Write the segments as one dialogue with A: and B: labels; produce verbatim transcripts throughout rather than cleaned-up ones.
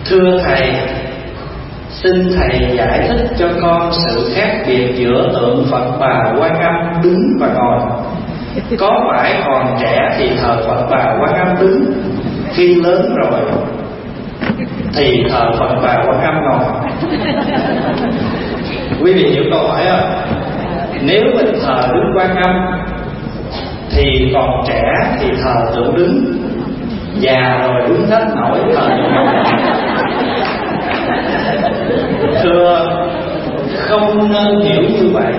A: Thưa Thầy, xin Thầy giải thích cho con sự khác biệt giữa tượng Phật Bà Quan Âm đứng và ngồi. Có phải còn trẻ thì thờ Phật Bà Quan Âm đứng, khi lớn rồi thì thờ Phật Bà Quan Âm ngồi? Quý vị hiểu câu hỏi không? Nếu mình thờ Đức Quan Âm thì còn trẻ thì thờ tượng đứng, già rồi đứng hết nổi thờ tượng ngồi. Thưa, không nên hiểu như vậy.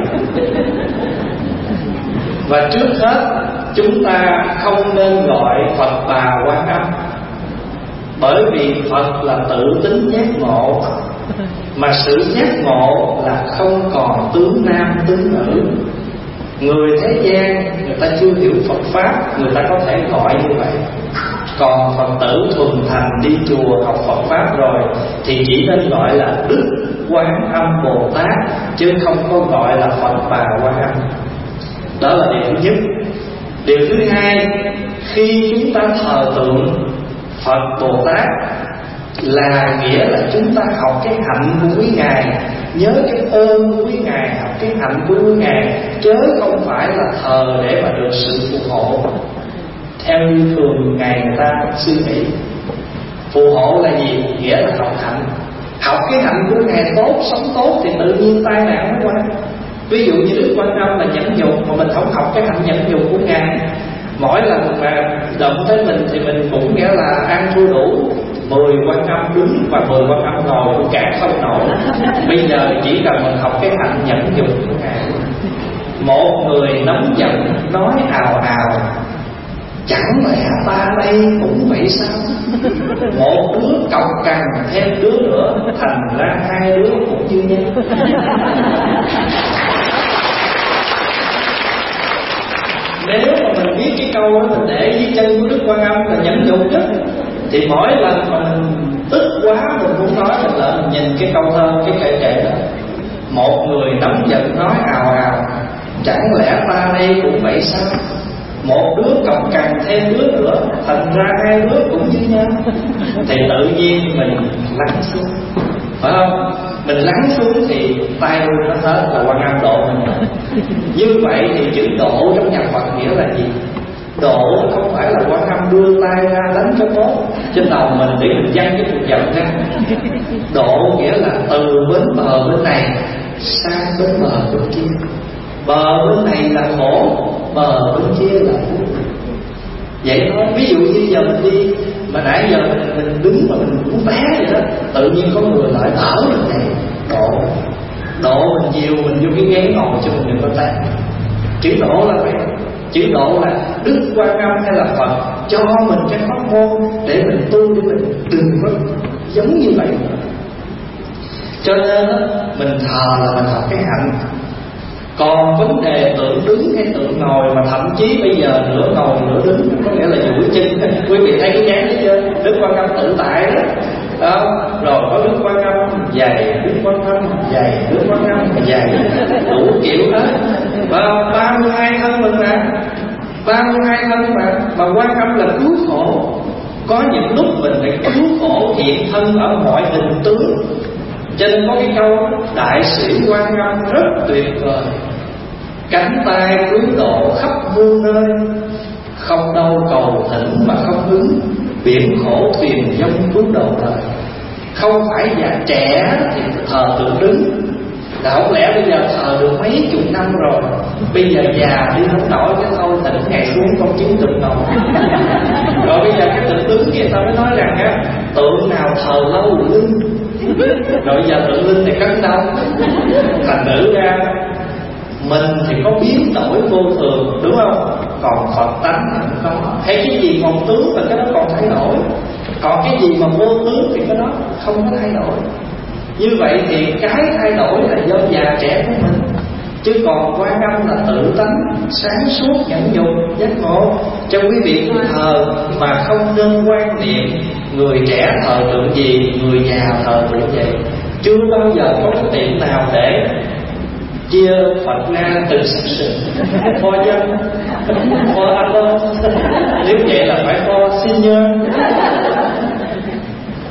A: Và trước hết, chúng ta không nên gọi Phật Bà Quan Âm, bởi vì Phật là tự tính giác ngộ, mà sự giác ngộ là không còn tướng nam tướng nữ. Người thế gian người ta chưa hiểu Phật Pháp, người ta có thể gọi như vậy. Còn Phật tử thuần thành đi chùa học Phật Pháp rồi thì chỉ nên gọi là Đức Quán Âm Bồ Tát, chứ không có gọi là Phật Bà Quan Âm. Đó là điều thứ nhất. Điều thứ hai, khi chúng ta thờ tượng Phật Bồ Tát là nghĩa là chúng ta học cái hạnh của quý Ngài, nhớ cái ơn của quý Ngài, học cái hạnh của quý Ngài, chứ không phải là thờ để mà được sự phù hộ theo như thường ngày người ta suy nghĩ. Phù hộ là gì? Nghĩa là học hạnh. Học cái hạnh của Ngài tốt, sống tốt thì tự nhiên tai nạn nó qua. Ví dụ như Đức Quan Âm là nhẫn nhục, mà mình không học cái hạnh nhẫn nhục của Ngài, mỗi lần mà động tới mình thì mình cũng nghĩa là ăn thua đủ. Mười Quan Âm đứng và mười Quan Âm ngồi cũng cản không nổi. Bây giờ chỉ cần mình học cái hạnh nhẫn nhục của Ngài. Một người nóng giận nói ào ào, chẳng lẽ ta đây cũng vậy sao? Một đứa cọc cằn thêm đứa nữa, thành ra hai đứa cũng như nhau. Nếu mà mình biết cái câu đó mình để dưới chân của Đức Quan Âm là nhẫn nhục nhất, thì mỗi lần mà mình tức quá mình muốn nói mình lại mình nhìn cái câu thơ, cái kệ kệ đó. Một người nóng giận nói ào ào, chẳng lẽ ta đây cũng vậy sao? Một đứa cọc cằn thêm đứa nữa, thành ra hai đứa cũng như nhau. Thì tự nhiên mình lắng xuống, phải không? Mình lắng xuống thì tay luôn nó hết là Quan Âm độ mình. Như vậy thì chữ độ trong nhà Phật nghĩa là gì? Độ không phải là Quan Âm đưa tay ra đánh cho tốt trên đầu mình để mình văng cái cuộc giận ra. Độ nghĩa là từ bến bờ bên này sang bến bờ bên kia. Bờ bên này là khổ, bờ bên kia là vui. Vậy thôi. Ví dụ như giờ mình đi mà nãy giờ mình, mình đứng mà mình muốn té vậy đó, tự nhiên có người lại đỡ mình này, độ độ mình nhiều mình vô cái ghế ngồi cho mình đừng có té. Chữ độ là vậy. Chữ độ là Đức Quan Âm hay là Phật cho mình cái pháp môn để mình tu, để mình đừng có giống như vậy. Cho nên mình thờ là mình học cái hạnh. Còn vấn đề tượng đứng hay tượng ngồi, mà thậm chí bây giờ nửa ngồi nửa đứng, có nghĩa là duỗi chân. Quý vị thấy cái dáng đó chưa? Đức Quan Âm tự tại đó. Đó. Rồi có Đức Quan Âm dày, Đức Quan Âm dày, Đức Quan Âm dày, đủ kiểu hết. Và ba mươi hai thân mình mà, ba mươi hai thân mà, mà Quan Âm là cứu khổ. Có những lúc mình phải cứu khổ hiện thân ở mọi hình tướng. Cho nên có cái câu đại sĩ Quan Âm rất tuyệt vời: cánh tay cứu độ khắp muôn nơi, không đâu cầu thỉnh mà không ứng, biển khổ thuyền dông cứu độ đời. Không phải già trẻ thì thờ tượng đứng, là không lẽ bây giờ thờ được mấy chục năm rồi, bây giờ già đi không nổi cái thôi thỉnh ngày xuống con chứng tượng ngồi. Rồi bây giờ cái tượng đứng kia ta mới nói rằng á, tượng nào thờ lâu lưng, rồi giờ tượng linh này cấn đâu. Thành nữ ra mình thì có biến đổi vô thường, đúng không? Còn Phật tánh thì không có. Hay cái gì còn tướng là cái đó còn thay đổi, còn cái gì mà vô tướng thì cái đó không có thay đổi. Như vậy thì cái thay đổi là do già trẻ của mình, chứ còn Quan Âm là tự tánh sáng suốt nhẫn nhục giác ngộ. Cho quý vị cứ thờ mà không nên quan niệm người trẻ thờ tượng gì, người già thờ tượng gì. Chưa bao giờ có cái tiệm nào để chia Phật ra từ section for dân, for adult. Nếu vậy là phải for senior. Rồi bây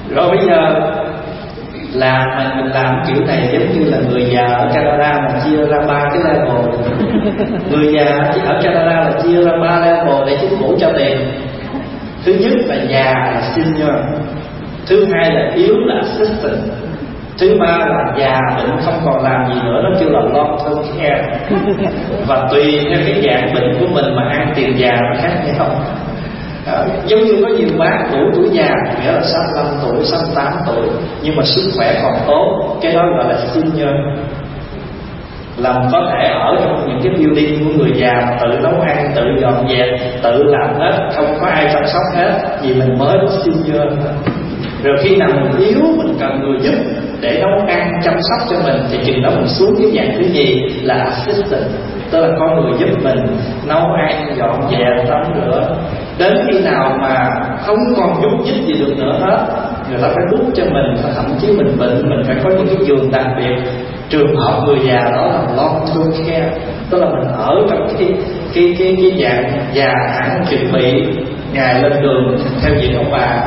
A: giờ làm mà mình làm kiểu này giống như là người già ở Canada mà chia ra ba cái level. Người già ở Canada là chia ra ba level để chính phủ cho tiền. Thứ nhất là già là senior, thứ hai là yếu là assistant, thứ ba là già bệnh không còn làm gì nữa, nó kêu là long term care. Và tùy theo cái dạng bệnh của mình mà ăn tiền già nó khác nhau. À, giống như có nhiều bác đủ tuổi già, nghĩa là sáu mươi lăm tuổi, sáu mươi tám tuổi, nhưng mà sức khỏe còn tốt, cái đó gọi là senior. Làm có thể ở trong những cái building của người già mà tự nấu ăn, tự dọn dẹp, tự làm hết, không có ai chăm sóc hết, vì mình mới có senior. Rồi khi nào mình yếu, mình cần người giúp để nấu ăn, chăm sóc cho mình, thì chừng đó mình xuống cái dạng thứ gì là assistant, tức là có người giúp mình nấu ăn, dọn dẹp, tắm rửa. Đến khi nào mà không còn giúp giúp gì được nữa hết, người ta phải bút cho mình, thậm chí mình bệnh, mình phải có những cái giường đặc biệt. Trường hợp người già đó là long term care, tức là mình ở trong cái cái cái cái dạng già hẳn chuẩn bị ngày lên đường theo diện ông bà.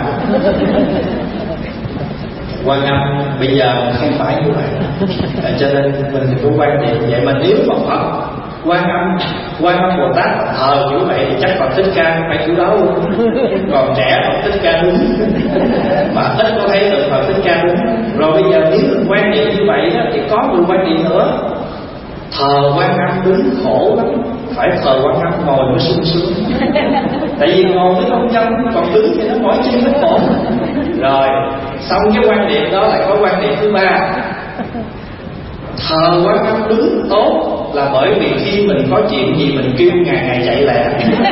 A: Quan Âm bây giờ không phải như vậy, à, cho nên mình thì cũng quan niệm vậy. Mà nếu mà Phật Quan Âm Quan Âm Bồ Tát thờ kiểu vậy thì chắc còn Thích Ca phải kiểu đó luôn. Còn trẻ còn Thích Ca đúng, mà ít có thấy được Phật Thích Ca đúng. Rồi bây giờ nếu mình quan niệm như vậy đó, thì có người quan niệm nữa, thờ Quan Âm đứng khổ lắm, phải thờ Quan Âm ngồi mới sung sướng. Tại vì ngồi mới không chân, còn đứng thì nó mỏi chân hết khổ. Rồi xong cái quan niệm đó lại có quan niệm thứ ba, thờ Quan Âm đứng tốt là bởi vì khi mình có chuyện gì mình kêu ngày ngày chạy lẹ.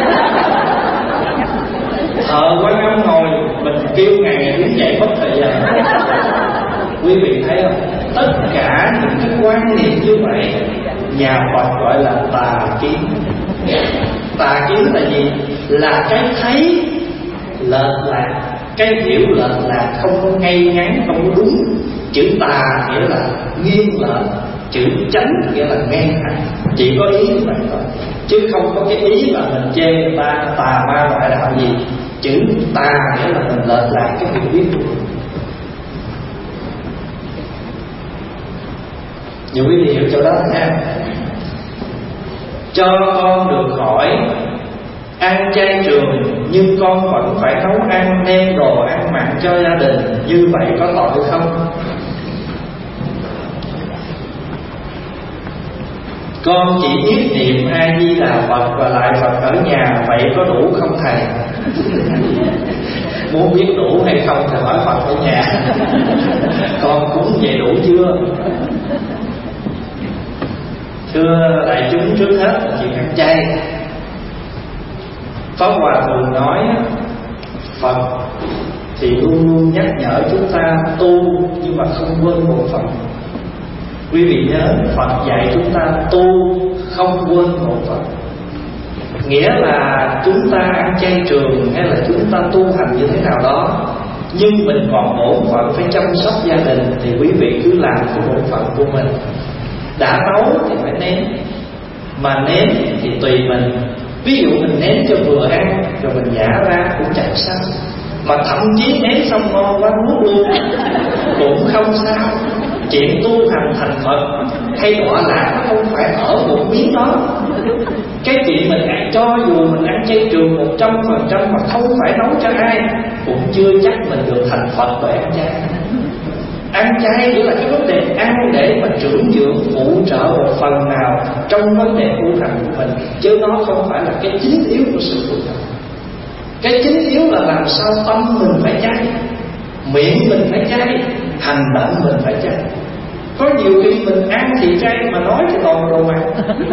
A: Thờ Quan Âm ngồi mình kêu ngày ngày đứng dậy mất thời gian. Quý vị thấy không? Tất cả những cái quan niệm như vậy nhà Phật gọi là tà kiến. Tà kiến là gì? Là cái thấy lệch lạc, cái hiểu lệch lạc, không có ngay ngắn, không có đúng. Chữ tà nghĩa là nghiêng lệch, chữ chánh nghĩa là ngang thẳng. Chỉ có ý như vậy thôi, chứ không có cái ý là mình chê người ta tà ma ngoại đạo gì. Chữ tà nghĩa là mình lệch lạc cái hiểu biết của mình. Nhiều quý vị hiểu chỗ đó nha. Cho con được khỏi ăn chay trường, nhưng con vẫn phải nấu ăn, đem đồ ăn mặn cho gia đình, như vậy có tội không? Con chỉ biết niệm A Di Đà Phật và lại Phật ở nhà, vậy có đủ không thầy? Muốn biết đủ hay không thì hỏi Phật ở nhà. Con cúng vậy đủ chưa? Thưa đại chúng, trước hết là chuyện ăn chay. Pháp Hòa thường nói Phật thì luôn luôn nhắc nhở chúng ta tu, nhưng mà không quên bổn phận. Quý vị nhớ, Phật dạy chúng ta tu không quên bổn phận. Nghĩa là chúng ta ăn chay trường hay là chúng ta tu hành như thế nào đó, nhưng mình còn bổn phận phải chăm sóc gia đình, thì quý vị cứ làm cái bổn phận của mình. Đã nấu thì phải nếm, mà nếm thì tùy mình. Ví dụ mình nếm cho vừa ăn rồi mình nhả ra cũng chẳng sao, mà thậm chí nếm xong ngon quá nuốt luôn cũng không sao. Chuyện tu hành thành Phật hay đọa lạc nó không phải ở một miếng đó. Cái chuyện mình ăn, cho dù mình ăn chay trường một trăm phần trăm mà không phải nấu cho ai, cũng chưa chắc mình được thành Phật bởi ăn chay. Ăn chay chỉ là cái vấn đề ăn để mà trưởng dưỡng, phụ trợ một phần nào trong vấn đề tu hành của mình, chứ nó không phải là cái chính yếu của sự tu hành. Cái chính yếu là làm sao tâm mình phải chay, miệng mình phải chay, hành động mình phải chay. Có nhiều khi mình ăn thì chay mà nói thì toàn đồ mặn.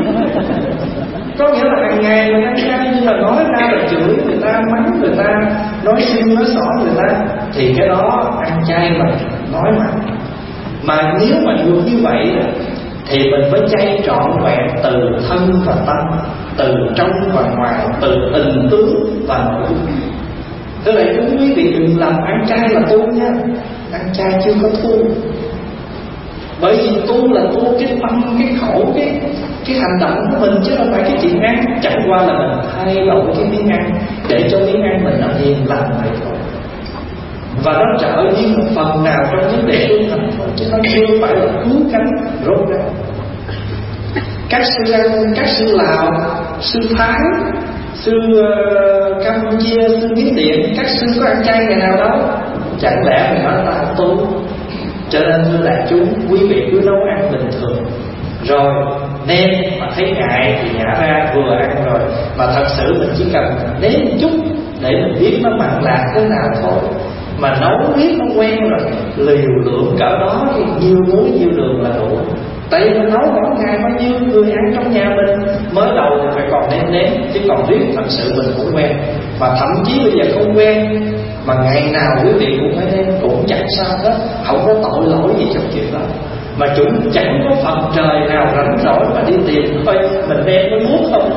A: Có nghĩa là hàng ngày mình ăn chay, nhưng mà nói ra là chửi người ta, mắng người ta, nói xinh nói xỏ người ta, thì cái đó ăn chay mà nói mặn. Mà nếu mà được như vậy thì mình phải chay trọn vẹn từ thân và tâm, từ trong và ngoài, từ hình tướng và nội dung. Thế vậy chúng quý vị đừng làm ăn chay là tu nha. Ăn chay chưa có tu. Bởi vì tu là tu cái tâm, cái khẩu, cái cái hành động của mình, chứ không phải cái chuyện ăn. Chẳng qua là mình thay đổi cái miếng ăn để cho miếng ăn mình nó hiền lành vậy thôi. và nó trợ duyên một phần nào trong vấn đề tu hành thôi, chứ nó chưa phải là cứu cánh rốt ra. Các sư Ăn, các sư Lào, sư Thái, sư uh, Campuchia, sư Miến Điện, các sư có ăn chay ngày nào đâu, chẳng lẽ mình nói ta tu? Cho nên thưa đại chúng, quý vị cứ nấu ăn bình thường, rồi nêm mà thấy ngại thì nhả ra vừa ăn rồi. Mà thật sự mình chỉ cần nếm một chút để mình biết nó mặn lạc thế nào thôi. Mà nấu biết nó quen rồi, liều lượng cỡ đó thì nhiêu muối nhiêu đường là đủ. Tại vì mình nấu mỗi ngày bao nhiêu người ăn trong nhà mình, mới đầu thì phải còn nếm nếm, chứ còn biết thật sự mình cũng quen. Mà thậm chí bây giờ không quen mà ngày nào quý vị cũng phải nêm cũng chẳng sao hết, không có tội lỗi gì trong chuyện đó. Mà chúng chẳng có phần trời nào rảnh rỗi mà đi tìm thôi mình đem có nuốt không.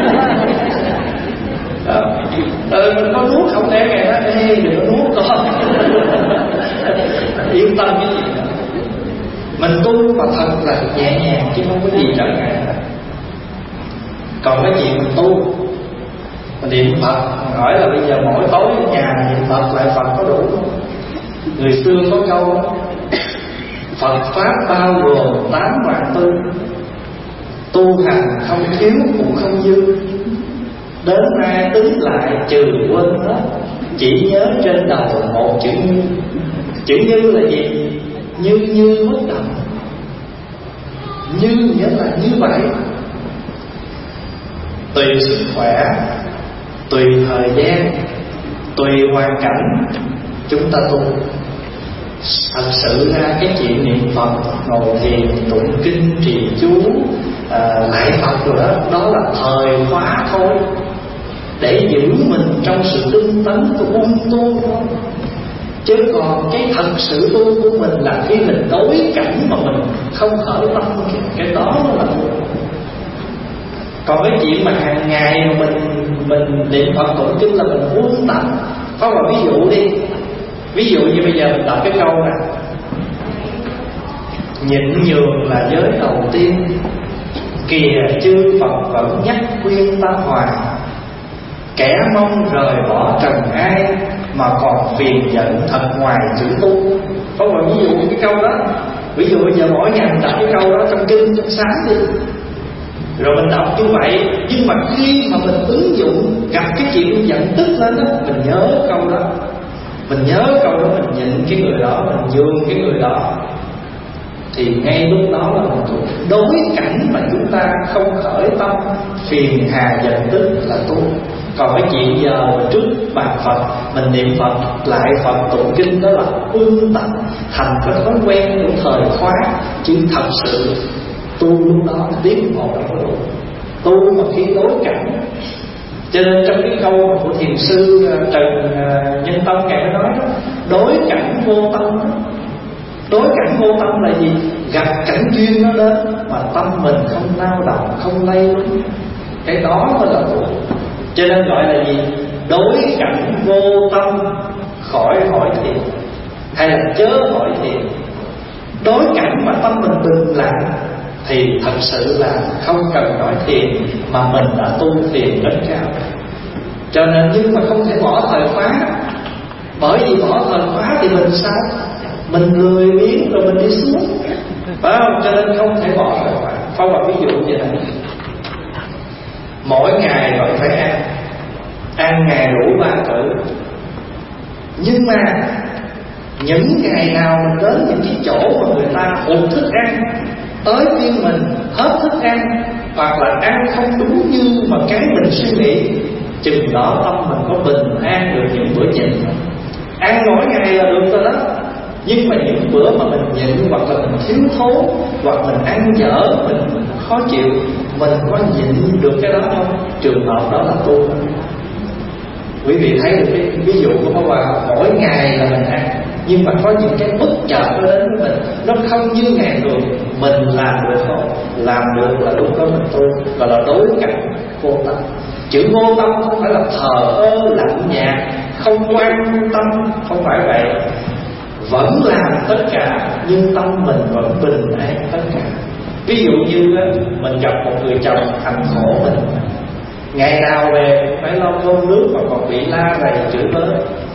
A: Đó. Ờ, mình có nuốt không đem ngày đó, ê đừng có nuốt con. Yên tâm cái gì đó. Mình tu mà thật là nhẹ nhàng chứ không có gì trở ngại. Còn cái chuyện mình tu, mình niệm Phật, mình hỏi là bây giờ mỗi tối ở nhà niệm Phật lại Phật có đủ không? Người xưa có câu Phật Pháp bao gồm tám vạn tư, tu hành không thiếu cũng không dư, đến nay tính lại trừ quên hết, chỉ nhớ trên đầu một chữ như. Chữ như là gì? Như như bất động. Như nghĩa là như vậy. Tùy sức khỏe, tùy thời gian, tùy hoàn cảnh chúng ta tu. Thật sự ra cái chuyện niệm Phật, ngồi thiền, tụng kinh, trì chú, à, lại Phật rồi đó, đó là thời khóa thôi, để giữ mình trong sự tinh tấn của ung tu thôi. Chứ còn cái thật sự tu của mình là khi mình đối cảnh mà mình không khởi tâm, cái đó nó là tu. Còn cái chuyện mà hàng ngày mà mình mình niệm Phật tụng kinh là mình muốn tập. Có một ví dụ đi. Ví dụ như bây giờ mình đọc cái câu này: nhịn nhường là giới đầu tiên, kìa chư Phật vẫn nhắc khuyên ta hoài, kẻ mong rời bỏ trần ai mà còn phiền giận thật ngoài chữ tu. Có một ví dụ cái câu đó. Ví dụ bây giờ mỗi ngày mình đọc cái câu đó trong kinh trong sáng đi, rồi mình đọc như vậy, nhưng mà khi mà mình ứng dụng gặp cái chuyện giận tức lên đó, mình nhớ câu đó, mình nhớ câu đó, mình nhịn cái người đó, mình nhường cái người đó, thì ngay lúc đó là mình tu. Đối cảnh mà chúng ta không khởi tâm phiền hà giận tức là tu. Còn cái chuyện giờ mình trước bàn Phật, mình niệm Phật lại Phật tụng kinh, đó là ương tập thành cái thói quen của thời khóa. Chứ thật sự tu lúc đó biết một là đủ. Tu mà khi đối cảnh. Cho nên trong cái câu của thiền sư Trần Nhân Tông ngài nói đó, đối cảnh vô tâm. Đối cảnh vô tâm là gì? Gặp cảnh duyên nó đến mà tâm mình không lao động, không lay lúng, cái đó mới là đủ. Cho nên gọi là gì? Đối cảnh vô tâm khỏi hỏi thiền, hay là chớ hỏi thiền. Đối cảnh mà tâm mình bình lặng thì thật sự là không cần nói thiền, mà mình đã tu thiền rất cao. Cho nên nhưng mà không thể bỏ thời khóa. Bởi vì bỏ thời khóa thì mình sao? Mình lười biếng rồi mình đi xuống, phải không? Cho nên không thể bỏ thời khóa. Phong vào ví dụ như này: mỗi ngày gọi phải ăn, ăn ngày đủ ba cử. Nhưng mà những ngày nào mình đến những cái chỗ mà người ta hụt thức ăn, tới phiên mình hết thức ăn, hoặc là ăn không đúng như mà cái mình suy nghĩ, chừng đó tâm mình có bình an được những bữa nhịn. Ăn mỗi ngày là được rồi đó, nhưng mà những bữa mà mình nhịn, hoặc là mình thiếu thốn, hoặc mình ăn dở, mình khó chịu, mình có nhịn được cái đó không? Trường hợp đó là tu. Quý vị thấy được cái ví dụ của Pháp Hòa, mỗi ngày là mình ăn, nhưng mà có những cái bất chợt nó đến với mình, nó không như ngày thường. Mình làm được không? Làm được là lúc đó mình tu, gọi là đối cảnh vô tâm. Chữ vô tâm không phải là thờ ơ lạnh nhạt, không quan tâm, không phải vậy. Vẫn làm tất cả, nhưng tâm mình vẫn bình an tất cả. Ví dụ như mình gặp một người chồng hành khổ mình, ngày nào về phải lo cơm nước mà còn bị la rầy chửi bới,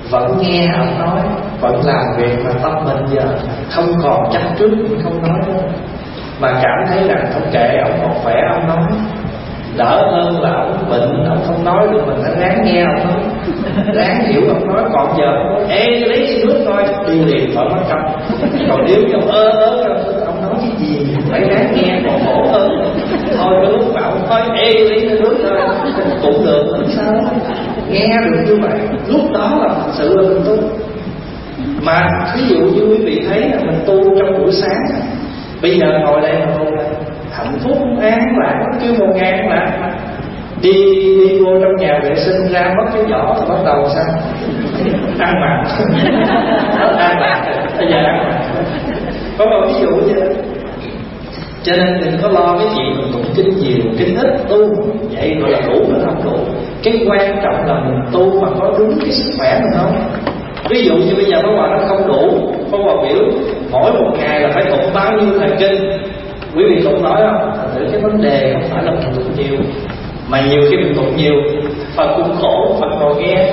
A: vẫn nghe ông nói, vẫn làm việc, mà tâm mình giờ không còn chấp trước những câu nói đó, mà cảm thấy rằng không kệ ông còn khỏe ông nói, đỡ hơn là ông bệnh ông không nói được, mình phải ráng nghe ông nói, ráng hiểu ông nói. Còn giờ ê lấy cái nước thôi đi liền khỏi mất công. Còn nếu như ông ơ ớ ông nói cái gì phải ráng nghe còn khổ hơn. Thôi cái lúc mà ông nói ê lấy cái nước thôi cũng được, làm sao đó nghe được như vậy, lúc đó là thật sự là mình tu. Mà ví dụ như quý vị thấy là mình tu trong buổi sáng, bây giờ ngồi đây mà tu hạnh phúc an lạc, kêu một ngàn lạc, đi đi vô trong nhà vệ sinh ra mất cái giỏ thì bắt đầu sao ăn mặn ăn mặn bây giờ ăn mặn. Có một ví dụ như đó. Cho nên đừng có lo cái chuyện mình tụng kinh nhiều kinh ít, tu vậy gọi là đủ mà không đủ. Cái quan trọng là mình tu mà có đúng cái sức khỏe mình không. Ví dụ như bây giờ Pháp Hòa nó không đủ, Pháp Hòa biểu mỗi một ngày là phải tụng bao nhiêu thời kinh, quý vị tụng nói không? Thật sự cái vấn đề không phải là mình tụng nhiều, mà nhiều khi mình tụng nhiều Phật cũng khổ, Phật ngồi nghe.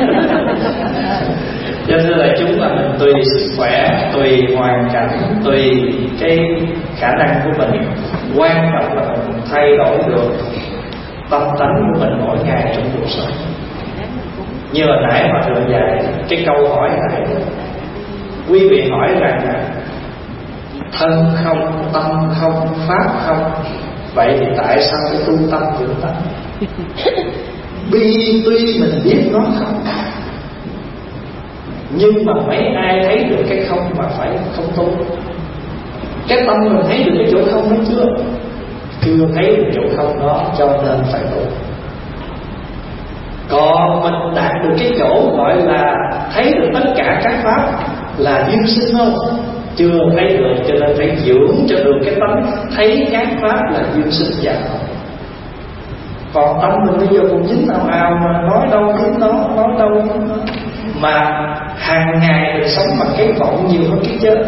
A: Cho nên là chúng là mình tùy sức khỏe, tùy hoàn cảnh, tùy cái khả năng của mình. Quan trọng là mình thay đổi được tâm tánh của mình mỗi ngày trong cuộc sống. Như hồi nãy mà Thượng dạy cái câu hỏi này, quý vị hỏi rằng là thân không, tâm không, pháp không, vậy thì tại sao phải tu tâm dưỡng tánh? Bi tuy mình biết nó không, nhưng mà mấy ai thấy được cái không mà phải không tu. Cái tâm mình thấy được cái chỗ không đó chưa? Chưa thấy được chỗ không đó, cho nên phải tu. Còn mình đạt được cái chỗ gọi là thấy được tất cả các pháp là duyên sinh không? Chưa thấy được, cho nên phải dưỡng cho được cái tâm thấy các pháp là duyên sinh giả. Còn tâm mình bây giờ cũng dính ào ào mà nói đâu đến đó, nói đâu đến đó, mà hàng ngày mình sống bằng cái vọng nhiều hơn cái chết.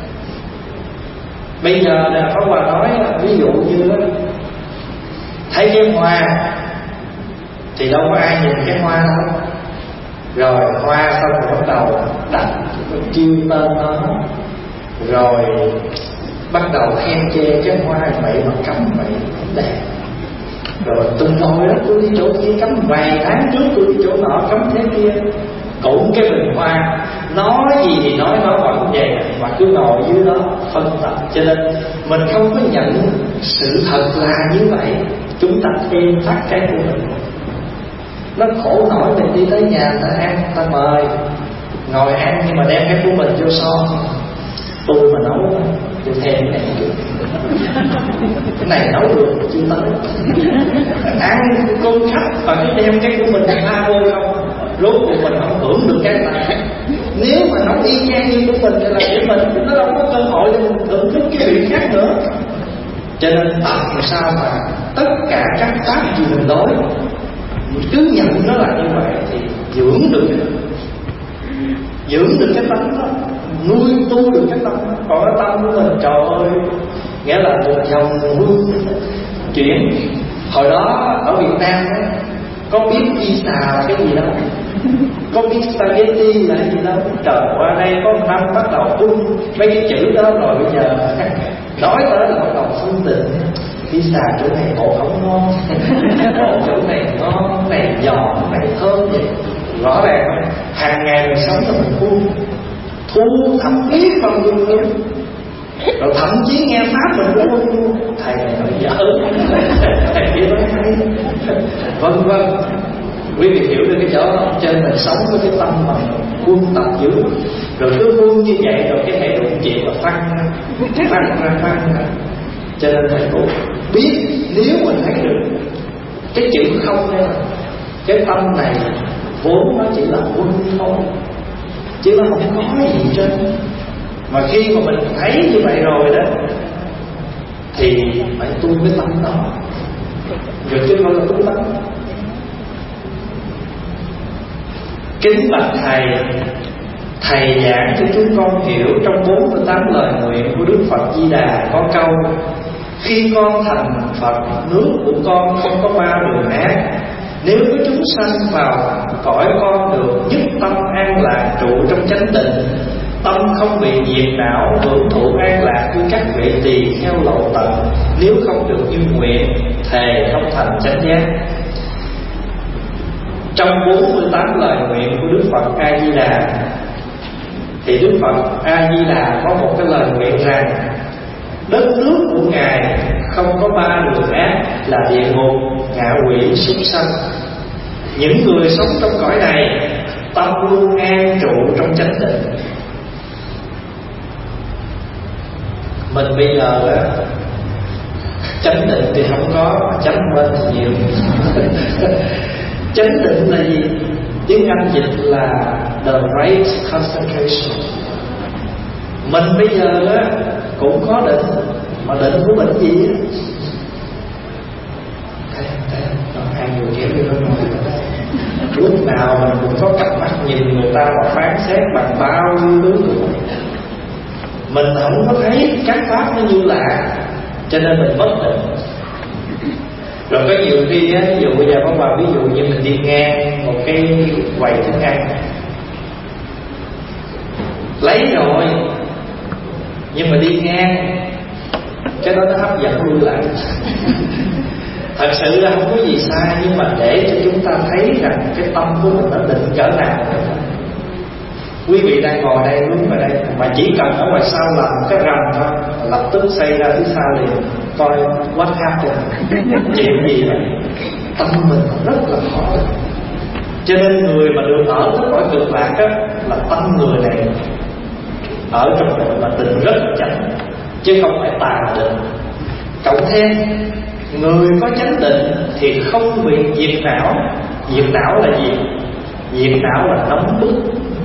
A: Bây giờ là Pháp Hòa nói là ví dụ như đó, thấy cái hoa thì đâu có ai nhìn cái hoa đâu, rồi hoa xong rồi bắt đầu đặt kêu tên nó, rồi bắt đầu khen chê cái hoa vậy mà cắm vậy không đẹp, rồi từng hồi đó tôi đi chỗ kia cắm, vài tháng trước tôi đi chỗ nọ cắm thế kia. Cũng cái bình hoa nói gì thì nói nó vẫn vậy, mà cứ ngồi dưới đó phân tập. Cho nên mình không có nhận sự thật là như vậy, chúng ta thêm thắt cái của mình. Nó khổ nổi mình đi tới nhà ta ăn, ta mời ngồi ăn, nhưng mà đem cái của mình vô son. Tôi mà nấu tôi thêm cái này được, cái này nấu được chưa tới. Ăn con khách và cái đem cái của mình tha vô không, rốt cuộc mình không hưởng được cái này. Nếu mà nấu y chang như của mình thì là của mình, nó đâu có cơ hội để mình thưởng thức cái vị khác nữa. Cho nên tập làm sao mà tất cả các pháp gì mình nói cứ nhận nó là như vậy thì dưỡng được cái dưỡng được cái tâm đó, nuôi tu được cái tâm đó. Còn cái tâm của mình trời ơi, nghĩa là một dòng hương chuyển. Hồi đó ở Việt Nam ấy, có biết pizza là cái gì đâu, có biết spaghetti là cái gì đâu. Trời, qua đây có năm bắt đầu tung mấy cái chữ đó rồi, bây giờ nói tới là bắt đầu phân tình. Pizza chỗ này bột không ngon, bột chỗ này ngon, này giòn, này thơm vậy. Rõ ràng hàng ngày mình sống là mình thu thu thập biết bao nhiêu luôn, rồi thậm chí nghe pháp mình cũng không luôn. Thầy này nói dở, thầy kia nói hay, vân vân. Quý vị hiểu được cái chỗ đó. Trên mình sống với cái tâm mà quân tập giữ, rồi cứ quân như vậy, rồi cái hệ đụng chuyện là phăng phăng phăng phăng. Cho nên thầy cũng biết, nếu mình thấy được cái chữ không đây là cái tâm này vốn nó chỉ là quân thôi, chứ nó không có gì trên. Mà khi mà mình thấy như vậy rồi đó thì phải tu cái tâm đó, rồi chứ không là tu tâm. Kính bạch thầy, thầy giảng cho chúng con hiểu trong bốn mươi tám lời nguyện của Đức Phật Di Đà có câu: khi con thành Phật, nước của con không có ba đường ác, Nếu có chúng sanh vào cõi con đường nhất tâm an lạc trụ trong chánh định, tâm không bị nhiệt não, hưởng thụ an lạc với các vị tỳ kheo lậu tận. Nếu không được như nguyện, thề không thành chánh giác. Trong bốn mươi tám lời nguyện của Đức Phật A Di Đà, thì Đức Phật A Di Đà có một cái lời nguyện rằng đất nước của Ngài không có ba đường ác là địa ngục, ngạ quỷ, súc sanh. Những người sống trong cõi này tâm luôn an trụ trong chánh định. Mình bây giờ á, chánh định thì không có, chánh bên thì nhiều. Chánh định là gì? Tiếng Anh dịch là the right concentration. Mình bây giờ á, cũng có định, mà định của mình gì á? Thấy thấy không? Hai người kéo đi bên ngoài. Lúc nào mình cũng có cặp mắt nhìn người ta và phán xét bằng bao nhiêu thứ nữa. Mình không có thấy các pháp nó như lạ, cho nên mình mất định. Rồi có nhiều khi á, ví dụ bây giờ có vào ví dụ như mình đi ngang một cái quầy thức ăn, lấy rồi nhưng mà đi ngang, cái đó nó hấp dẫn lui lại. Thật sự là không có gì sai, nhưng mà để cho chúng ta thấy rằng cái tâm của mình nó định cỡ nào. Quý vị đang ngồi đây, đúng ở đây, mà chỉ cần ở ngoài sau làm một cái rầm thôi, lập tức xây ra phía sau liền, coi what happened, chuyện gì vậy. Tâm mình rất là khó. Cho nên người mà được ở cái cõi cực lạc á, là tâm người này ở trong định là định rất chánh, chứ không phải tà định. Cộng thêm người có chánh định thì không bị diệt não. Diệt não là gì? Diệt não là nóng bức.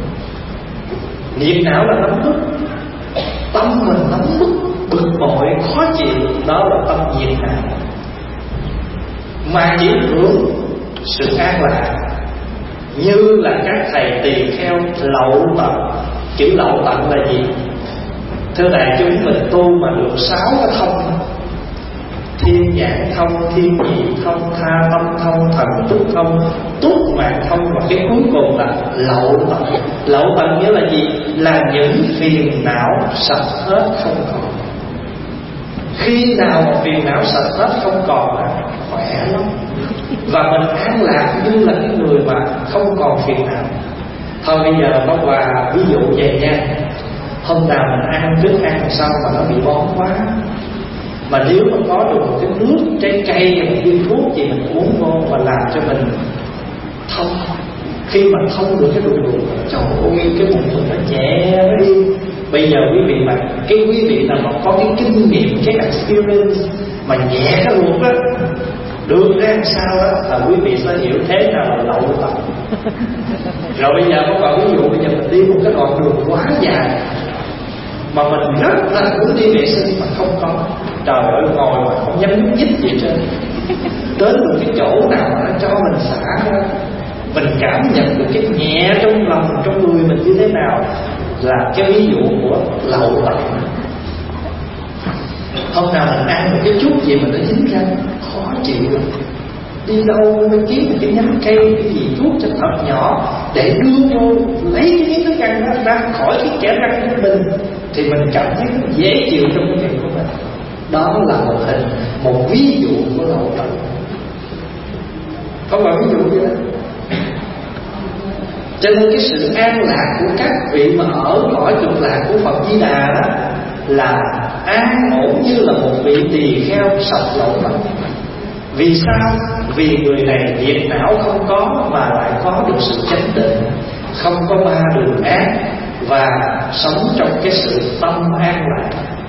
A: Diệt não là nóng bức. Tâm mình nóng bức, bực bội, khó chịu, đó là tâm diệt não. Mà chỉ hưởng sự an lạc, như là các thầy tỳ kheo lậu tận. Chữ lậu tận là gì? Thưa đại chúng, mình tu mà được sáu cái thông: thiên nhãn thông, thiên nhị thông, tha tâm thông, thần túc thông, túc mạng thông, và cái cuối cùng là lậu tận. Lậu tận nghĩa là gì? Là những phiền não sạch hết không còn. Khi nào mà phiền não sạch hết không còn là khỏe lắm, và mình an lạc như là cái người mà không còn phiền não. Thôi bây giờ có quà ví dụ vậy nha. Hôm nào mình ăn trước ăn sau mà nó bị bón quá, mà nếu mà có được một cái nước trái cây hay một viên thuốc gì mình uống vô và làm cho mình thông. Khi mà thông được cái ruột ruột, trời ơi, cái bụng mình nó nhẹ nó đi. Bây giờ quý vị mà cái quý vị nào mà có cái kinh nghiệm, cái experience mà nhẹ cái ruột đó, được ra làm sao đó, là quý vị sẽ hiểu thế nào là lậu tận. Rồi bây giờ có vào ví dụ bây giờ mình đi một cái đoạn đường quá dài mà mình rất là muốn đi vệ sinh mà không có, trời ơi, ngồi mà không dám nhúc nhích gì hết. Đến một cái chỗ nào mà nó cho mình xả ra, mình cảm nhận được cái nhẹ trong lòng, trong người mình như thế nào, là cái ví dụ của lậu tận. Hôm nào mình ăn một cái chút gì mà nó dính ra, khó chịu lắm. Đi đâu mới kiếm một cái nhánh cây, cái gì thuốc cho thật nhỏ để đưa vô, lấy cái thức ăn nó ra khỏi cái kẽ răng của mình, thì mình cảm thấy dễ chịu trong cái miệng của mình. Đó là một hình, một ví dụ của lậu tận. Không phải ví dụ gì đó. Cho nên cái sự an lạc của các vị mà ở cõi cực lạc của Phật Di Đà đó là an ổn như là một vị tỳ kheo sạch lậu tận. Vì sao? Vì người này diệt não không có, mà lại có được sự chánh định, không có ba đường ác, và sống trong cái sự tâm an lạc.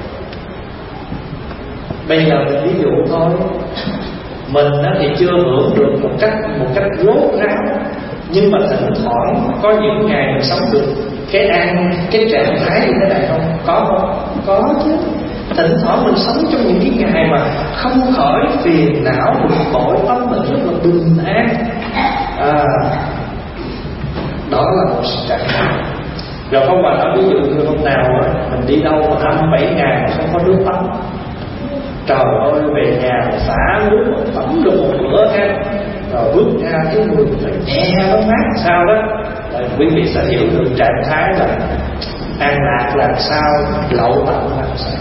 A: Bây giờ mình ví dụ thôi, mình thì chưa hưởng được một cách một cách rốt ráo, nhưng mà thỉnh thoảng có những ngày mình sống được cái an, cái trạng thái như thế này không? Có không? Có chứ. Thỉnh thoảng mình sống trong những cái ngày mà không khỏi phiền não, bực bội, tâm mình rất là bình an. À, đó là một sự trạng thái. Rồi không phải nói ví dụ như hôm nào mình đi đâu mà năm bảy ngày mà không có nước tắm, trời ơi, về nhà xả nước tắm được một bữa ha, rồi bước ra cái người phải nhẹ nó mát sao đó, rồi quý vị sẽ hiểu được trạng thái là an lạc làm sao, lậu tận làm sao.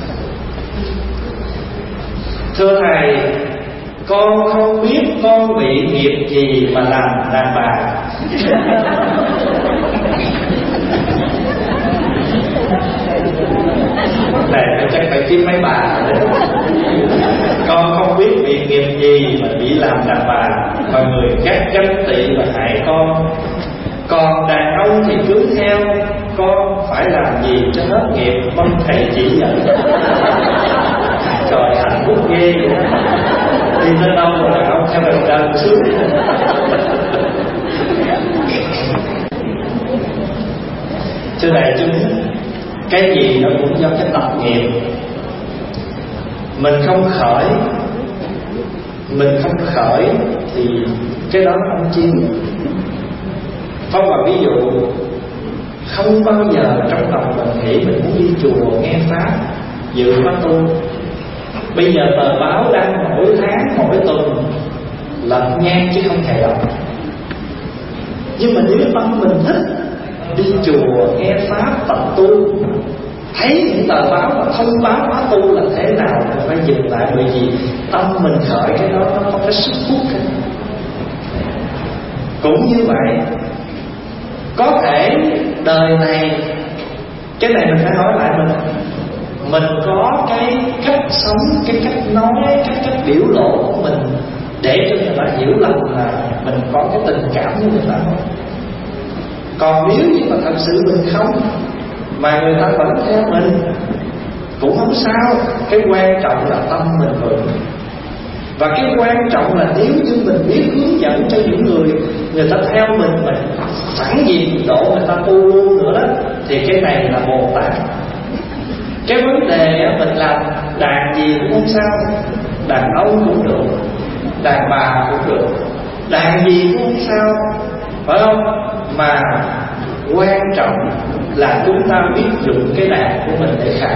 A: Thưa Thầy, con không biết con bị nghiệp gì mà làm đàn bà. Này chắc phải kiếm mấy bà đấy. Con không biết bị nghiệp gì mà bị làm đàn bà, mọi người gắt ganh tị và hại con. Còn đàn ông thì cứ theo, con phải làm gì cho hết nghiệp, mong thầy chỉ dẫn. Trời, hạnh phúc ghê vậy đó. Đi tới đâu mà đàn ông theo mình đơn xuống. Thưa đại chúng, cái gì nó cũng do cái tập nghiệp. Mình không khởi, mình không khởi thì cái đó không chịu. Phong vào ví dụ, không bao giờ trong lòng mình nghĩ mình muốn đi chùa nghe pháp, dự pháp tu. Bây giờ tờ báo đăng mỗi tháng, mỗi tuần lật ngang chứ không hề đọc. Nhưng mà nếu tâm mình thích đi chùa nghe pháp tập tu, thấy những tờ báo mà thông báo khóa tu là thế nào mình phải dừng lại, bởi vì tâm mình khởi cái đó nó có cái sức hút. Cũng như vậy, có thể đời này, cái này mình phải hỏi lại mình, mình có cái cách sống, cái cách nói, cái cách biểu lộ của mình để cho người ta hiểu lầm là mình có cái tình cảm với người ta không? Còn nếu như mà thật sự mình không, mà người ta vẫn theo mình, cũng không sao. Cái quan trọng là tâm mình vững. Và cái quan trọng là nếu như mình biết hướng dẫn cho những người người ta theo mình, mình sẵn gì độ người ta tu luôn nữa đó, thì cái này là Bồ Tát. Cái vấn đề mình làm đàn gì cũng không sao, đàn ông cũng được, đàn bà cũng được, đàn gì cũng không sao, phải không? Mà quan trọng là chúng ta biết dùng cái đàn của mình để khai.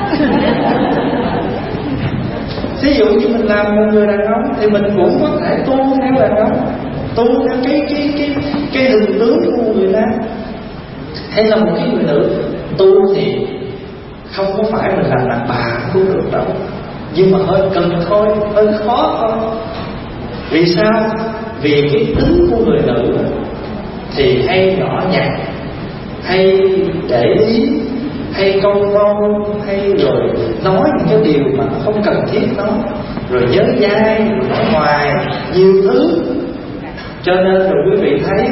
A: Ví dụ như mình làm một người đàn ông thì mình cũng có thể tu theo đàn ông, tu theo cái cái cái cái hình tướng của người ta. Hay là một cái người nữ tu thì không có phải mình làm đàn bà cũng được đâu, nhưng mà hơi cần thôi, hơi khó thôi. Vì sao? Vì cái tính của người nữ thì hay nhỏ nhặt, hay để ý, hay công vong, hay rồi nói những cái điều mà không cần thiết đó, rồi nhớ dai, rồi nói ngoài nhiều thứ. Cho nên rồi quý vị thấy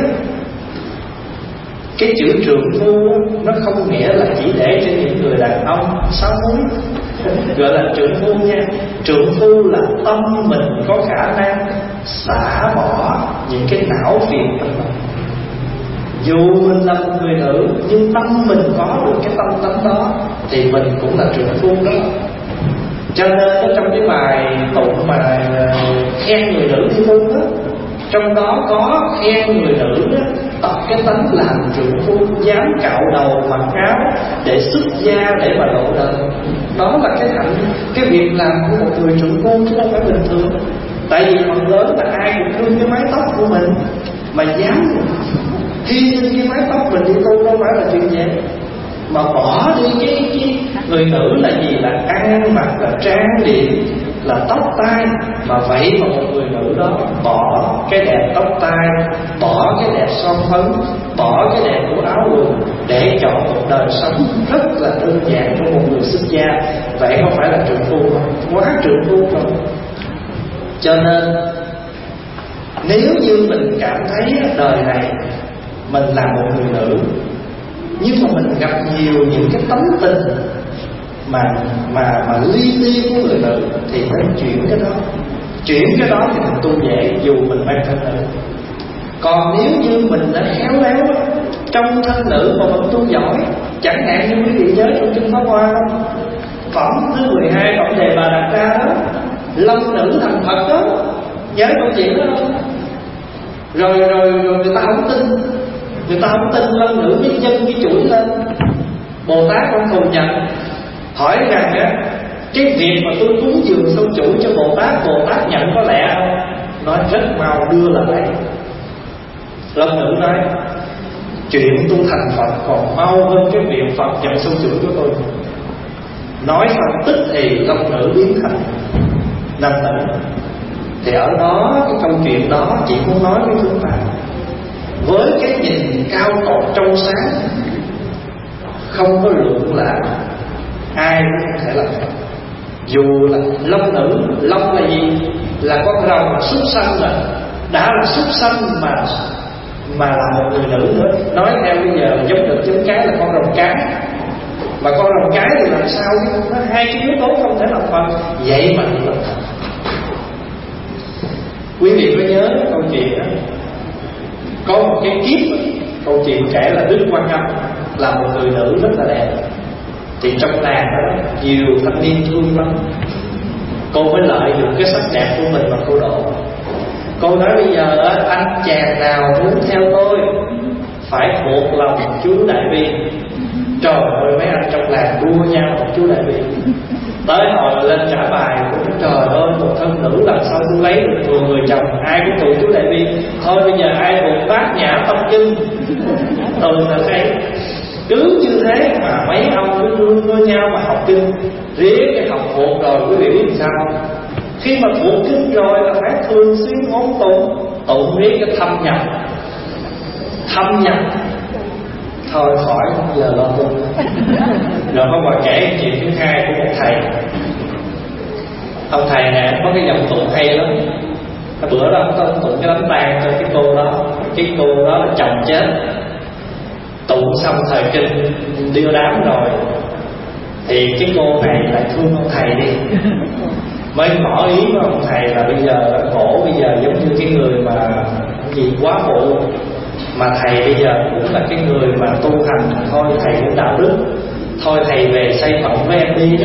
A: cái chữ trượng phu nó không nghĩa là chỉ để cho những người đàn ông sáu múi, gọi là trượng phu nha. Trượng phu là tâm mình có khả năng xả bỏ những cái não phiền của mình. Dù mình là một người nữ, nhưng tâm mình có được cái tâm tánh đó thì mình cũng là trượng phu đó. Cho nên trong cái bài tụng mà khen người nữ thi phu đó, trong đó có khen người nữ đó, tập cái tánh làm trượng phu, dám cạo đầu mặc áo để xuất gia, để mà độ đời. Đó là cái hạnh, cái việc làm của một người trượng phu chứ không phải bình thường. Tại vì phần lớn là ai cũng thương cái mái tóc của mình, mà dám hy sinh cái mái tóc mình đi tu đâu phải là chuyện dễ. Mà bỏ đi cái, cái người nữ là gì? Là ăn mặc, là trang điểm, là tóc tai. Mà vậy mà một người nữ đó bỏ cái đẹp tóc tai, bỏ cái đẹp son phấn, bỏ cái đẹp của áo quần để chọn một đời sống rất là đơn giản của một người xuất gia. Vậy không phải là trượng phu không? Quá trượng phu không? Cho nên nếu như mình cảm thấy đời này mình là một người nữ, nhưng mà mình gặp nhiều những cái tấm tình mà mà mà li ti của người nữ, thì nên chuyển cái đó. Chuyển cái đó thì mình tu dễ, dù mình mang thân nữ. Còn nếu như mình đã khéo léo trong thân nữ mà mình tu giỏi, chẳng hạn như quý vị nhớ trong kinh Pháp Hoa không? Phẩm thứ mười hai phẩm đề bà đặt ra đó, long nữ thành Phật đó, nhớ câu chuyện đó không? Rồi rồi rồi người ta không tin, người ta không tin long nữ mới nhân cái chuỗi lên. Bồ Tát không thừa nhận, hỏi rằng á, cái việc mà tôi cúng dường sâu chuỗi cho Bồ Tát, Bồ Tát nhận có lẽ không? nói rất mau đưa lại. Long nữ nói chuyện tu thành Phật còn mau hơn cái việc Phật nhận sâu chuỗi của tôi. Nói xong tức thì long nữ biến thành nam tử. Thì ở đó cái câu chuyện đó chỉ muốn nói với chúng ta, với cái nhìn cao tột trong sáng, không có luận là ai cũng có thể làm Phật. Dù là long nữ, long là gì? Là con rồng súc sanh, là đã là súc sanh mà mà là một người nữ nữa. Nói theo bây giờ giống được giống cái là con rồng cái. Mà con rồng cái thì làm sao chứ? Nó hai cái yếu tố không thể làm Phật. Vậy mà làm Phật. Quý vị có nhớ câu chuyện đó, có một cái kiếp, câu chuyện kể là Đức Quan Âm là một người nữ rất là đẹp. Thì trong làng đó nhiều thanh niên thương lắm. Cô mới lợi dụng cái sắc đẹp của mình mà cô độ. Cô nói bây giờ anh chàng nào muốn theo tôi phải thuộc lòng chú Đại Bi. Trời ơi, mấy anh trong làng đua nhau một chú Đại Bi. Tới hồi lên trả bài, cũng trời ơi, một thân nữ làm sao tôi lấy được vừa người chồng, ai cũng tụ chú Đại Bi. Thôi bây giờ ai thuộc bát nhã tâm kinh. Tôi là thấy cứ như thế mà mấy ông cứ đua đua nhau mà học kinh. Riết cái học thuộc rồi quý vị biết sao? Khi mà thuộc kinh rồi là phải thường xuyên ngôn tụng, tụng riết cái thâm nhập, thâm nhập. Thôi khỏi không giờ lo tu. Rồi có bà kể chuyện thứ hai của một thầy. Ông thầy nè có cái dòng tụng hay lắm. Cái bữa đó ông tụng cái đám tang cho cái cô đó. Cái cô đó là chồng chết. Tụng xong thời kinh điêu đám rồi thì cái cô này lại thương ông thầy đi. Mới ngỏ ý với ông thầy là bây giờ khổ, bây giờ giống như cái người mà cái gì quá phụ, mà thầy bây giờ cũng là cái người mà tu hành, thôi thầy cũng đạo đức, thôi thầy về xây phận với em đi đó.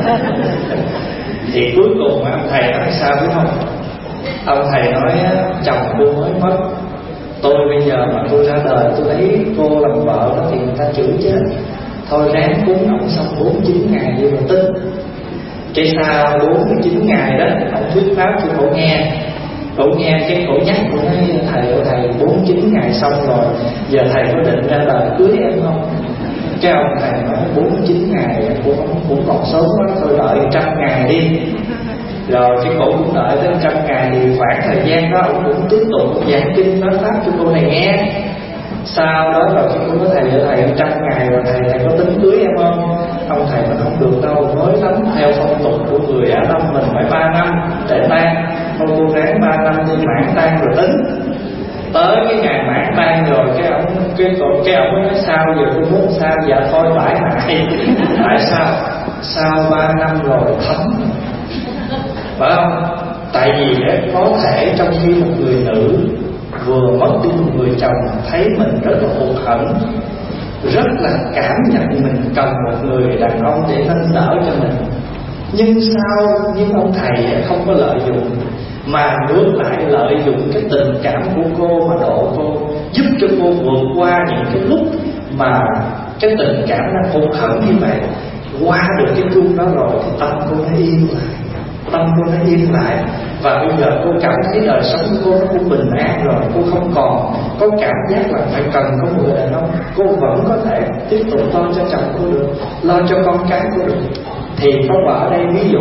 A: Thì cuối cùng ông thầy nói sao biết không? Ông thầy nói chồng cô mới mất, tôi bây giờ mà tôi ra đời tôi lấy cô làm vợ đó thì người ta chửi chết. Thôi ráng cúng ông xong bốn mươi chín ngày đi rồi tính. Cái sau bốn mươi chín ngày đó ông thuyết pháp cho cổ nghe. Cổ nghe cái cổ nhắc, cổ nói thầy ơi thầy bốn mươi chín ngày xong rồi, giờ thầy có định ra đời cưới em không? Cái ông thầy nói bốn mươi chín ngày cũng, cũng còn sớm quá, thôi đợi trăm ngày đi. Rồi cái cổ cũng đợi tới trăm ngày thì khoảng thời gian đó ông cũng tiếp tục giảng kinh nói pháp cho cô này nghe. Sau đó rồi khi cô nói thầy ơi thầy trăm ngày rồi thầy thầy có tính cưới em không? Ông thầy mà không được đâu, mới lắm theo phong tục của người Á Đông mình phải ba năm để tan. Thôi cô ráng ba năm đi mãn tan rồi tính. Tới cái ngày mãn tan rồi cái ông cái cái ông mới nói sao giờ cô muốn sao? Dạ thôi bãi nại. Tại sao? Sau ba năm rồi thấm, phải không? Tại vì có thể trong khi một người nữ vừa mất đi một người chồng thấy mình rất là hụt hẫng, rất là cảm nhận mình cần một người đàn ông để nâng đỡ cho mình. Nhưng sao nhưng ông thầy không có lợi dụng, mà ngược lại lợi dụng cái tình cảm của cô mà độ cô, giúp cho cô vượt qua những cái lúc mà cái tình cảm nó hụt hẫng như vậy. Qua được cái chung đó rồi thì tâm cô nó yên lại, tâm cô nó yên lại. Và bây giờ cô cảm thấy đời sống của cô nó cũng bình an rồi. Cô không còn có cảm giác là phải cần có một người đàn ông. Cô vẫn có thể tiếp tục lo cho chồng cô được, lo cho con cái cô được. Thì có vợ ở đây ví dụ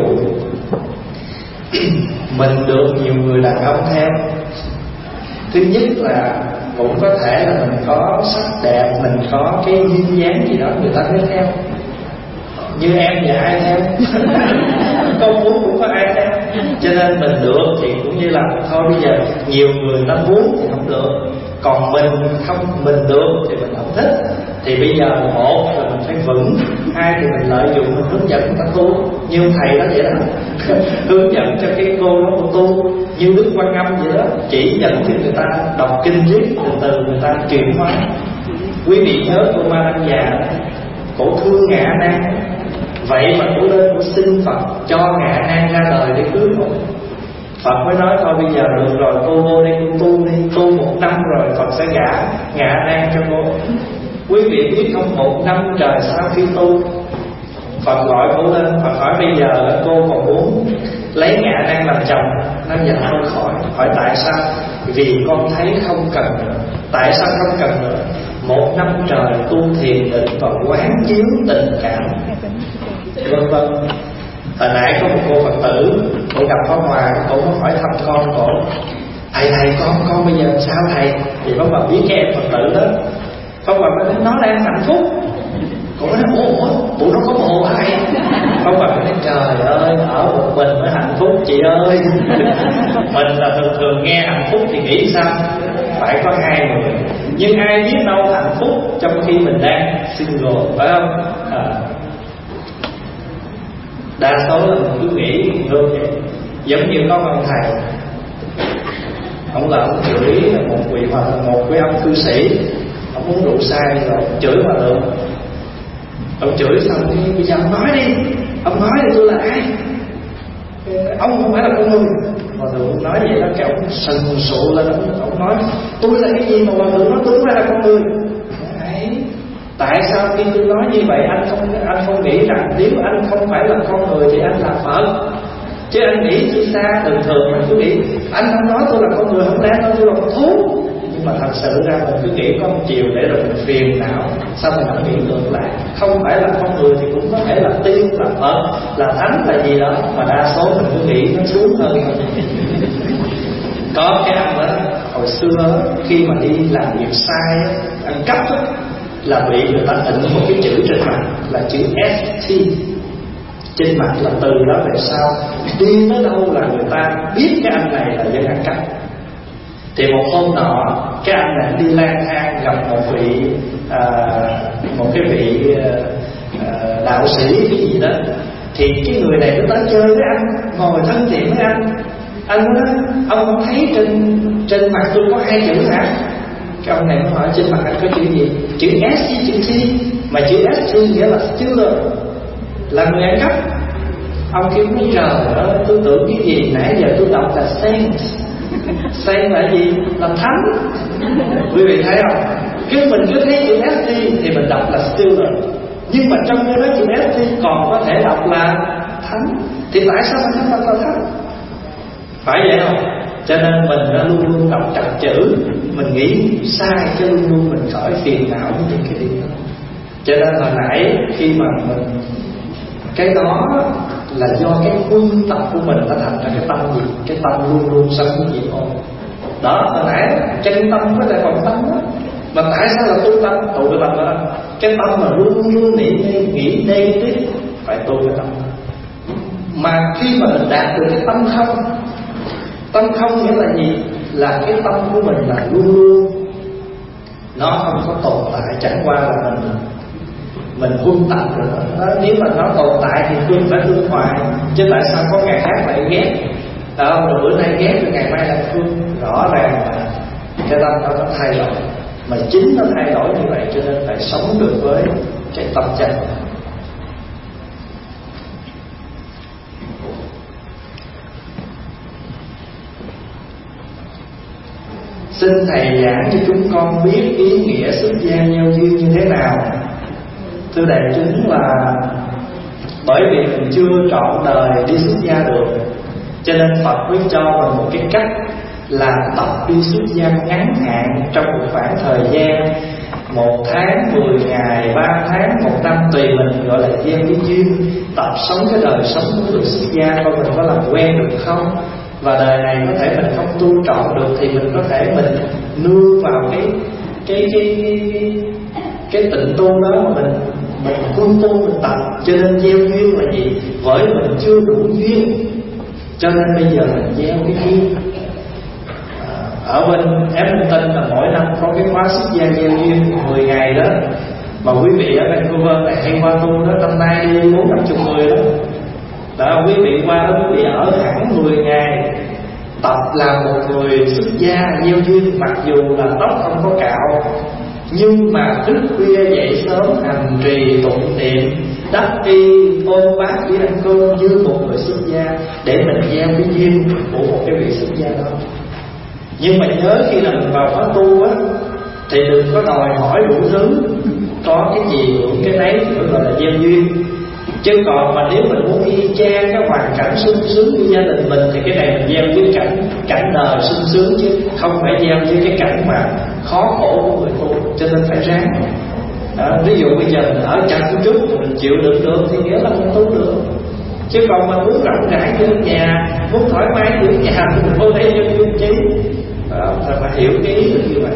A: mình được nhiều người đàn ông theo. Thứ nhất là cũng có thể là mình có sắc đẹp, mình có cái duyên dáng gì đó người ta mới theo. Như em và ai theo? Công muốn cũng có ai theo. Cho nên mình được thì cũng như là thôi bây giờ nhiều người ta muốn thì không được, còn mình không, mình được thì mình không thích. Thì bây giờ một là mình phải vững, hai thì mình lợi dụng mình hướng dẫn người ta tu. Như ông thầy đó vậy đó, hướng dẫn cho cái cô đó cô tu. Như Đức Quan Âm vậy đó, chỉ dẫn cho người ta đọc kinh viết, từ từ người ta chuyển hóa. Quý vị nhớ cô Ma Đăng Già, cổ thương Ngạ Nan, vậy mà cổ lên cổ xin Phật cho Ngạ Nan ra đời để cưới cổ. Phật mới nói thôi bây giờ được rồi, cô vô đây cô tu đi, tu một năm rồi Phật sẽ gả Ngạ Nan cho cô. Quý vị biết không, một năm trời sau khi tu, Phật gọi cô lên, Phật hỏi bây giờ cô còn muốn lấy Ngạ Nan làm chồng? Nói dạ thôi khỏi. Hỏi tại sao? Vì con thấy không cần nữa. Tại sao không cần nữa? Một năm trời tu thiền định và quán chiếu tình cảm vân vân. Hồi nãy có một cô Phật tử, cô gặp Pháp Hòa, cô có hỏi thăm con cổ: thầy thầy con con bây giờ sao thầy? Thì Pháp Hòa biết cái em Phật tử đó. Pháp Hòa mới nói nó đang hạnh phúc. Cô nói ủa, tụi nó có bồ hả thầy? Pháp Hòa mới nói trời ơi, ở một mình mới hạnh phúc chị ơi. Mình là thường thường nghe hạnh phúc thì nghĩ sao? Phải có hai người. Nhưng ai biết đâu hạnh phúc trong khi mình đang single, phải không? À, đa số là mình cứ nghĩ luôn vậy. Giống như có ông thầy, ông là ông chửi một vị hòa một cái ông cư sĩ, ông uống rượu say rồi chửi hòa thượng. Ông chửi xong thì bây giờ ông nói đi, ông nói thì tôi là ai? Ông không phải là con người. Hòa thượng nói vậy đó, cái ông sần sụ lên, ông nói tôi là cái gì mà hòa thượng nói tôi không phải là con người? Đấy. Tại sao khi tôi nói như vậy anh không anh không nghĩ rằng nếu anh không phải là con người thì anh là Phật? Chứ anh nghĩ chứ xa, thường thường mình cứ nghĩ anh không nói tôi là con người, không lẽ nói tôi là con thú. Nhưng mà thật sự ra mình cứ nghĩ có một chiều để rồi mình phiền não. Sao mình không nghĩ ngược lại? Không phải là con người thì cũng có thể là tiên, là Phật, là thánh, là gì đó. Mà đa số mình cứ nghĩ nó xuống hơn. Có cái anh đó, hồi xưa khi mà đi làm việc sai, ăn cắp đó, là bị người ta in một cái chữ trên mặt là chữ S T trên mặt, là từ đó về sau đi tới đâu là người ta biết cái anh này là dân ăn cắp. Thì một hôm nọ cái anh này đi lang thang gặp một vị à, một cái vị à, đạo sĩ cái gì đó. Thì cái người này nó tới chơi với anh, ngồi thân thiện với anh. Anh nói ông không thấy trên trên mặt tôi có hai chữ hả? Cái ông này nó hỏi trên mặt anh có chữ gì? Chữ S với chữ T. Mà chữ S nghĩa là stealer, là người ăn cắp. Ông kêu nói trời ơi, tôi tưởng cái gì nãy giờ tôi đọc là saint. Saint là gì? Là thánh. Quý vị thấy không? Cứ mình cứ thấy chữ S T thì mình đọc là stealer, nhưng mà trong cái đó chữ S T còn có thể đọc là thánh. Thì tại sao mình không đọc là thánh? Phải vậy không? Cho nên mình đã luôn luôn đọc chặt chữ, mình nghĩ sai cho luôn luôn mình khỏi phiền não với những cái điều đó. Cho nên hồi nãy khi mà mình cái đó là do cái quân tập của mình nó thành ra cái tâm gì? Cái tâm luôn luôn sống với gì thôi. Đó, hồi nãy chân tâm với lại còn tâm đó. Mà tại sao là tu tâm? Tu cái tâm đó. Cái tâm mà luôn luôn nghĩ nghĩ đây tiếp phải tu cái tâm. Mà khi mà mình đạt được cái tâm không, tâm không nghĩa là gì? Là cái tâm của mình là luôn luôn nó không có tồn tại, chẳng qua là mình mình huân tập rồi đó. Nếu mà nó tồn tại thì tôi phải thương hoài, chứ tại sao có ngày khác lại ghét? Đó, rồi bữa nay ghét rồi ngày mai lại thương. Rõ ràng là cái tâm nó có thay đổi, mà chính nó thay đổi như vậy cho nên phải sống được với cái tâm chân. Xin thầy giảng cho chúng con biết ý nghĩa xuất gia gieo duyên như thế nào. Thưa đại chúng, là bởi vì mình chưa trọn đời đi xuất gia được, cho nên Phật mới cho mình một cái cách là tập đi xuất gia ngắn hạn trong một khoảng thời gian một tháng, mười ngày, ba tháng, một năm tùy mình, gọi là gieo cái duyên, tập sống cái đời sống của người xuất gia coi mình có làm quen được không. Và đời này có thể mình không tu trọn được thì mình có thể mình nương vào cái cái cái cái, cái tịnh tu đó mà mình mình quân tu mình tập. Cho nên gieo duyên là gì? Bởi mình chưa đủ duyên, cho nên bây giờ mình gieo cái duyên. Ở bên Edmonton là mỗi năm có cái khóa xuất gia gieo duyên mười ngày đó. Mà quý vị ở Vancouver này hay qua tu đó, năm nay đi bốn năm chục người đó. Đó, quý vị qua đó quý vị ở hẳn mười ngày, tập làm một người xuất gia gieo duyên. Mặc dù là tóc không có cạo, nhưng mà thức khuya dậy sớm hành trì tụng niệm, đắp y ôm bát đi ăn cơm như một người xuất gia, để mình gieo cái duyên của một cái vị xuất gia đó. Nhưng mà nhớ khi là mình vào khóa tu á, thì đừng có đòi hỏi đủ thứ, có cái gì đủ cái đấy, gọi là gieo duyên. Chứ còn mà nếu mình muốn y chang cái hoàn cảnh sung sướng của gia đình mình thì cái này mình gieo với cảnh cảnh đời sung sướng, chứ không phải gieo với cái cảnh mà khó khổ của người tu. Cho nên phải ráng. Đó, ví dụ bây giờ mình ở chặt một chút mình chịu đựng được thì nghĩa là mình tu được. Chứ còn mà muốn rộng rãi như nhà, muốn thoải mái như nhà thì mình vô đây cho dung trí. Đó, phải hiểu cái ý được như vậy.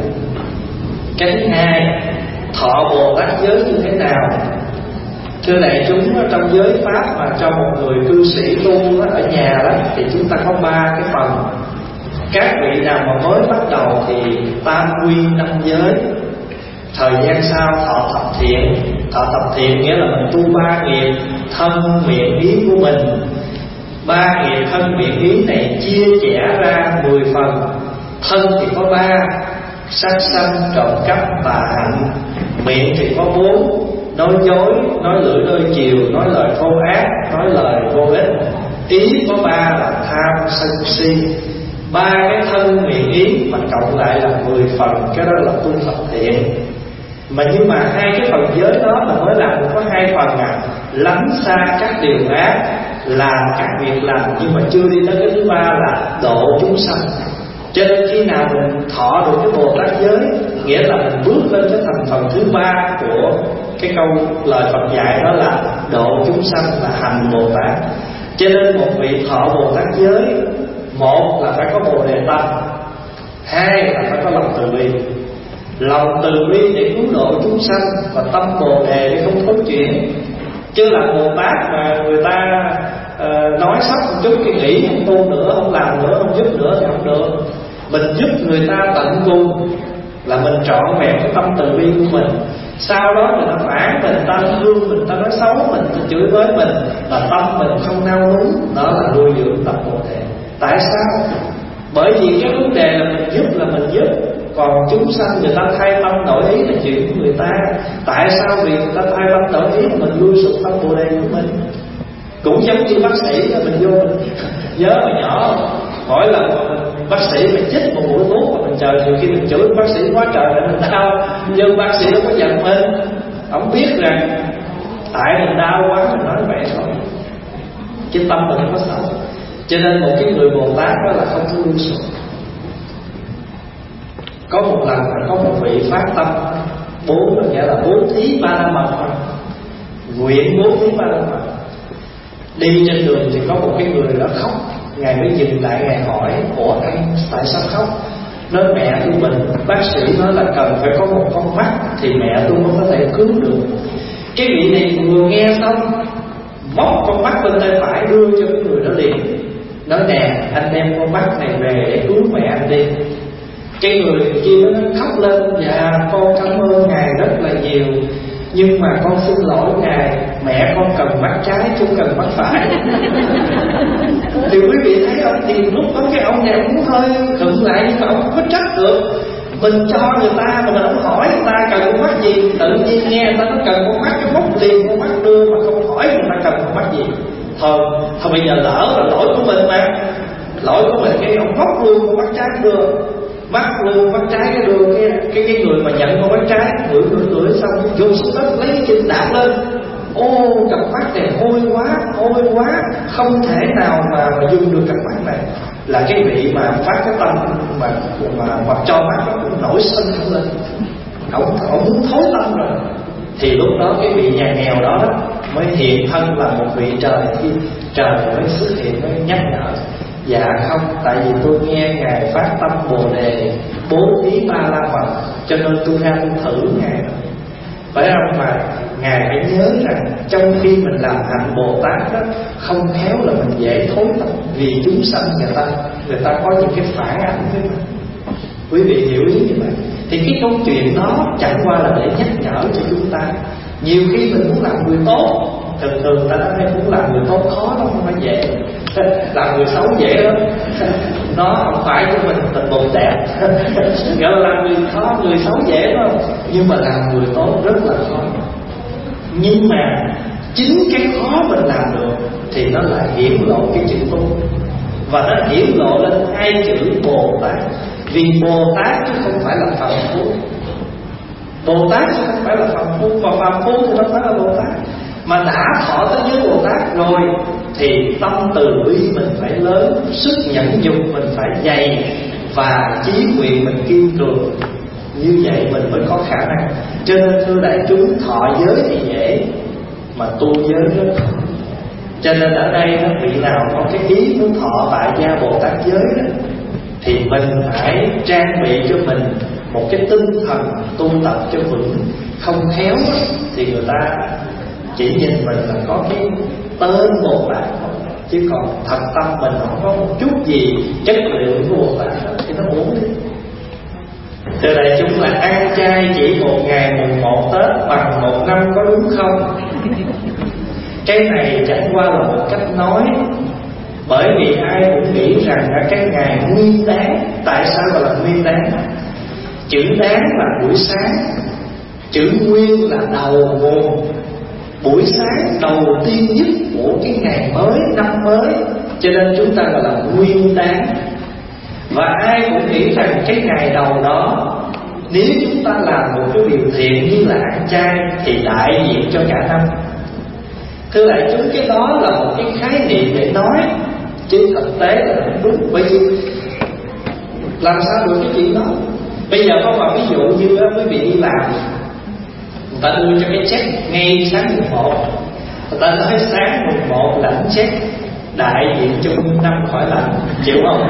A: Cái thứ hai, thọ Bồ Tát giới như thế nào? Thưa đại chúng, trong giới pháp mà cho một người cư sĩ tu ở nhà đó, thì chúng ta có ba cái phần. Các vị nào mà mới bắt đầu thì tam quy năm giới. Thời gian sau thọ thập thiện. Thọ thập thiện nghĩa là mình tu ba nghiệp thân miệng ý của mình. Ba nghiệp thân miệng ý này chia sẻ ra mười phần. Thân thì có ba: sát sanh, trộm cắp, tà hạnh. Miệng thì có bốn: nói dối, nói lưỡi đôi chiều, nói lời thô ác, nói lời vô ích. Ý có ba là tham sân si. Ba cái thân miệng ý mà cộng lại là mười phần. Cái đó là tu thập thiện. Mà nhưng mà hai cái phần giới đó mà mới làm có hai phần à: lánh xa các điều ác, làm các việc lành, nhưng mà chưa đi tới cái thứ ba là độ chúng sanh. Cho nên khi nào mình thọ được cái Bồ Tát giới, nghĩa là mình bước lên cái thành phần thứ ba của cái câu lời Phật dạy, đó là độ chúng sanh, là hành Bồ Tát. Cho nên một vị thọ Bồ Tát giới, một là phải có Bồ Đề tâm, hai là phải có lòng từ bi. Lòng từ bi để cứu độ chúng sanh, và tâm Bồ Đề để không thối chuyện. Chứ là Bồ Tát mà người ta uh, nói sắp một chút cái nghĩ không tu nữa, không làm nữa, không giúp nữa thì không được. Mình giúp người ta tận cùng là mình trọn vẹn cái tâm từ bi của mình. Sau đó người ta phản mình, ta thương mình, ta nói xấu mình, ta chửi bới mình, là tâm mình không nao núng. Đó là nuôi dưỡng tâm Bồ Đề. Tại sao? Bởi vì cái vấn đề là mình giúp là mình giúp, còn chúng sanh người ta thay tâm đổi ý là chuyện của người ta. Tại sao vì người ta thay tâm đổi ý mà mình nuôi sụp tâm Bồ Đề của mình? Cũng giống như bác sĩ đó, mình vô mình nhớ hồi nhỏ mỗi lần mà mình, bác sĩ mình chích một mũi thuốc mà mình chờ, nhiều khi mình chửi bác sĩ quá trời là mình đau, nhưng bác sĩ đâu có giận mình. Ông biết rằng tại mình đau quá mình nói vậy thôi, chứ tâm mình không có xấu. Cho nên một cái người Bồ Tát đó là không có nuôi sụp. Có một lần có một vị phát tâm bốn, nghĩa là bố thí ba la mật, nguyện bố thí ba la mật. Đi trên đường thì có một cái người đó khóc. Ngài mới dừng lại, Ngài hỏi: ủa anh tại sao khóc? Nói mẹ tôi mình, bác sĩ nói là cần phải có một con mắt thì mẹ tôi mới có thể cứu được. Cái vị này vừa nghe xong, móc con mắt bên tay phải đưa cho cái người đó liền, nói nè anh đem con mắt này về để cứu mẹ anh đi. Cái người kia nó khóc lên: dạ con cảm ơn Ngài rất là nhiều, nhưng mà con xin lỗi Ngài, mẹ con cần mắt trái chứ không cần mắt phải. Thì quý vị thấy không, thì lúc đó cái ông này cũng hơi khựng lại, nhưng mà ông không có trách được. Mình cho người ta mà mình không hỏi người ta cần con mắt gì, tự nhiên nghe người ta nó cần con mắt cái móc liền con mắt đưa, mà không hỏi người ta cần con mắt gì. Thôi, thôi bây giờ lỡ là lỗi của mình mà, lỗi của mình, cái ông móc luôn con mắt trái đưa, mắt luôn mắt trái cái đưa cái cái cái người mà nhận con mắt trái ngửi ngửi ngửi xong vô xuống đất lấy cái chân đạp lên. Ô cặp mắt này hôi quá, hôi quá, không thể nào mà mà dùng được cặp mắt này. Là cái vị mà phát cái tâm mà mà mà cho mắt nó cũng nổi sân lên, ông ông muốn thối tâm rồi. Thì lúc đó cái vị nhà nghèo đó, đó mới hiện thân là một vị trời, khi trời mới xuất hiện mới nhắc nhở: dạ không, tại vì tôi nghe Ngài phát tâm Bồ Đề bố thí ba la mật, cho nên tôi ra tôi thử Ngài. Phải không? Mà Ngài phải nhớ rằng trong khi mình làm hạnh Bồ Tát đó, không khéo là mình dễ thối tâm, vì chúng sanh người ta người ta có những cái phản ảnh với mình. Quý vị hiểu ý như vậy. Thì cái câu chuyện đó chẳng qua là để nhắc nhở cho chúng ta. Nhiều khi mình muốn làm người tốt, thường thường ta nói muốn làm người tốt khó lắm, không phải dễ. Làm người xấu dễ lắm. Nó không phải của mình, mình bồn đẹp. Gọi là làm người khó, người xấu dễ lắm, nhưng mà làm người tốt rất là khó. Nhưng mà chính cái khó mình làm được thì nó lại hiển lộ cái chữ tu. Và nó hiển lộ lên hai chữ Bồ Tát. Vì Bồ Tát chứ không phải là phàm phu. Bồ Tát chứ không phải là phàm phu, mà phàm phu thì nó phải là Bồ Tát. Mà đã thọ tới giới Bồ Tát rồi thì tâm từ bi mình phải lớn, sức nhẫn nhục mình phải dày, và trí nguyện mình kiên cường. Như vậy mình mới có khả năng. Cho nên thưa đại chúng, thọ giới thì dễ, mà tu giới rất khó. Cho nên ở đây vị nào có cái ý muốn thọ tại gia Bồ Tát giới đó, thì mình phải trang bị cho mình một cái tinh thần tu tập cho vững. Không khéo thì người ta chỉ nhìn mình là có cái tên Bồ Tát thôi, chứ còn thật tâm mình không có một chút gì chất liệu của Bồ Tát thì nó uổng đi. Từ đại chúng là ăn chay chỉ một ngày mùng một Tết bằng một năm có đúng không? Cái này chẳng qua là một cách nói, bởi vì ai cũng nghĩ rằng là cái ngày nguyên đáng. Tại sao gọi là nguyên đáng? Chữ đáng là buổi sáng, chữ nguyên là đầu nguồn, buổi sáng đầu tiên nhất của cái ngày mới, năm mới, cho nên chúng ta gọi là nguyên đáng. Và ai cũng nghĩ rằng cái ngày đầu đó, nếu chúng ta làm một cái điều thiện như là ăn chay thì đại diện cho cả năm. Thưa đại chúng, cái đó là một cái khái niệm để nói, chứ thực tế là không đúng. Bởi vì làm sao được cái chuyện đó? Bây giờ có một ví dụ như quý vị đi làm, người ta đưa cho cái check ngay sáng mùng một, người ta nói sáng mùng một lãnh check, đại diện cho năm khỏi lãnh, chịu không?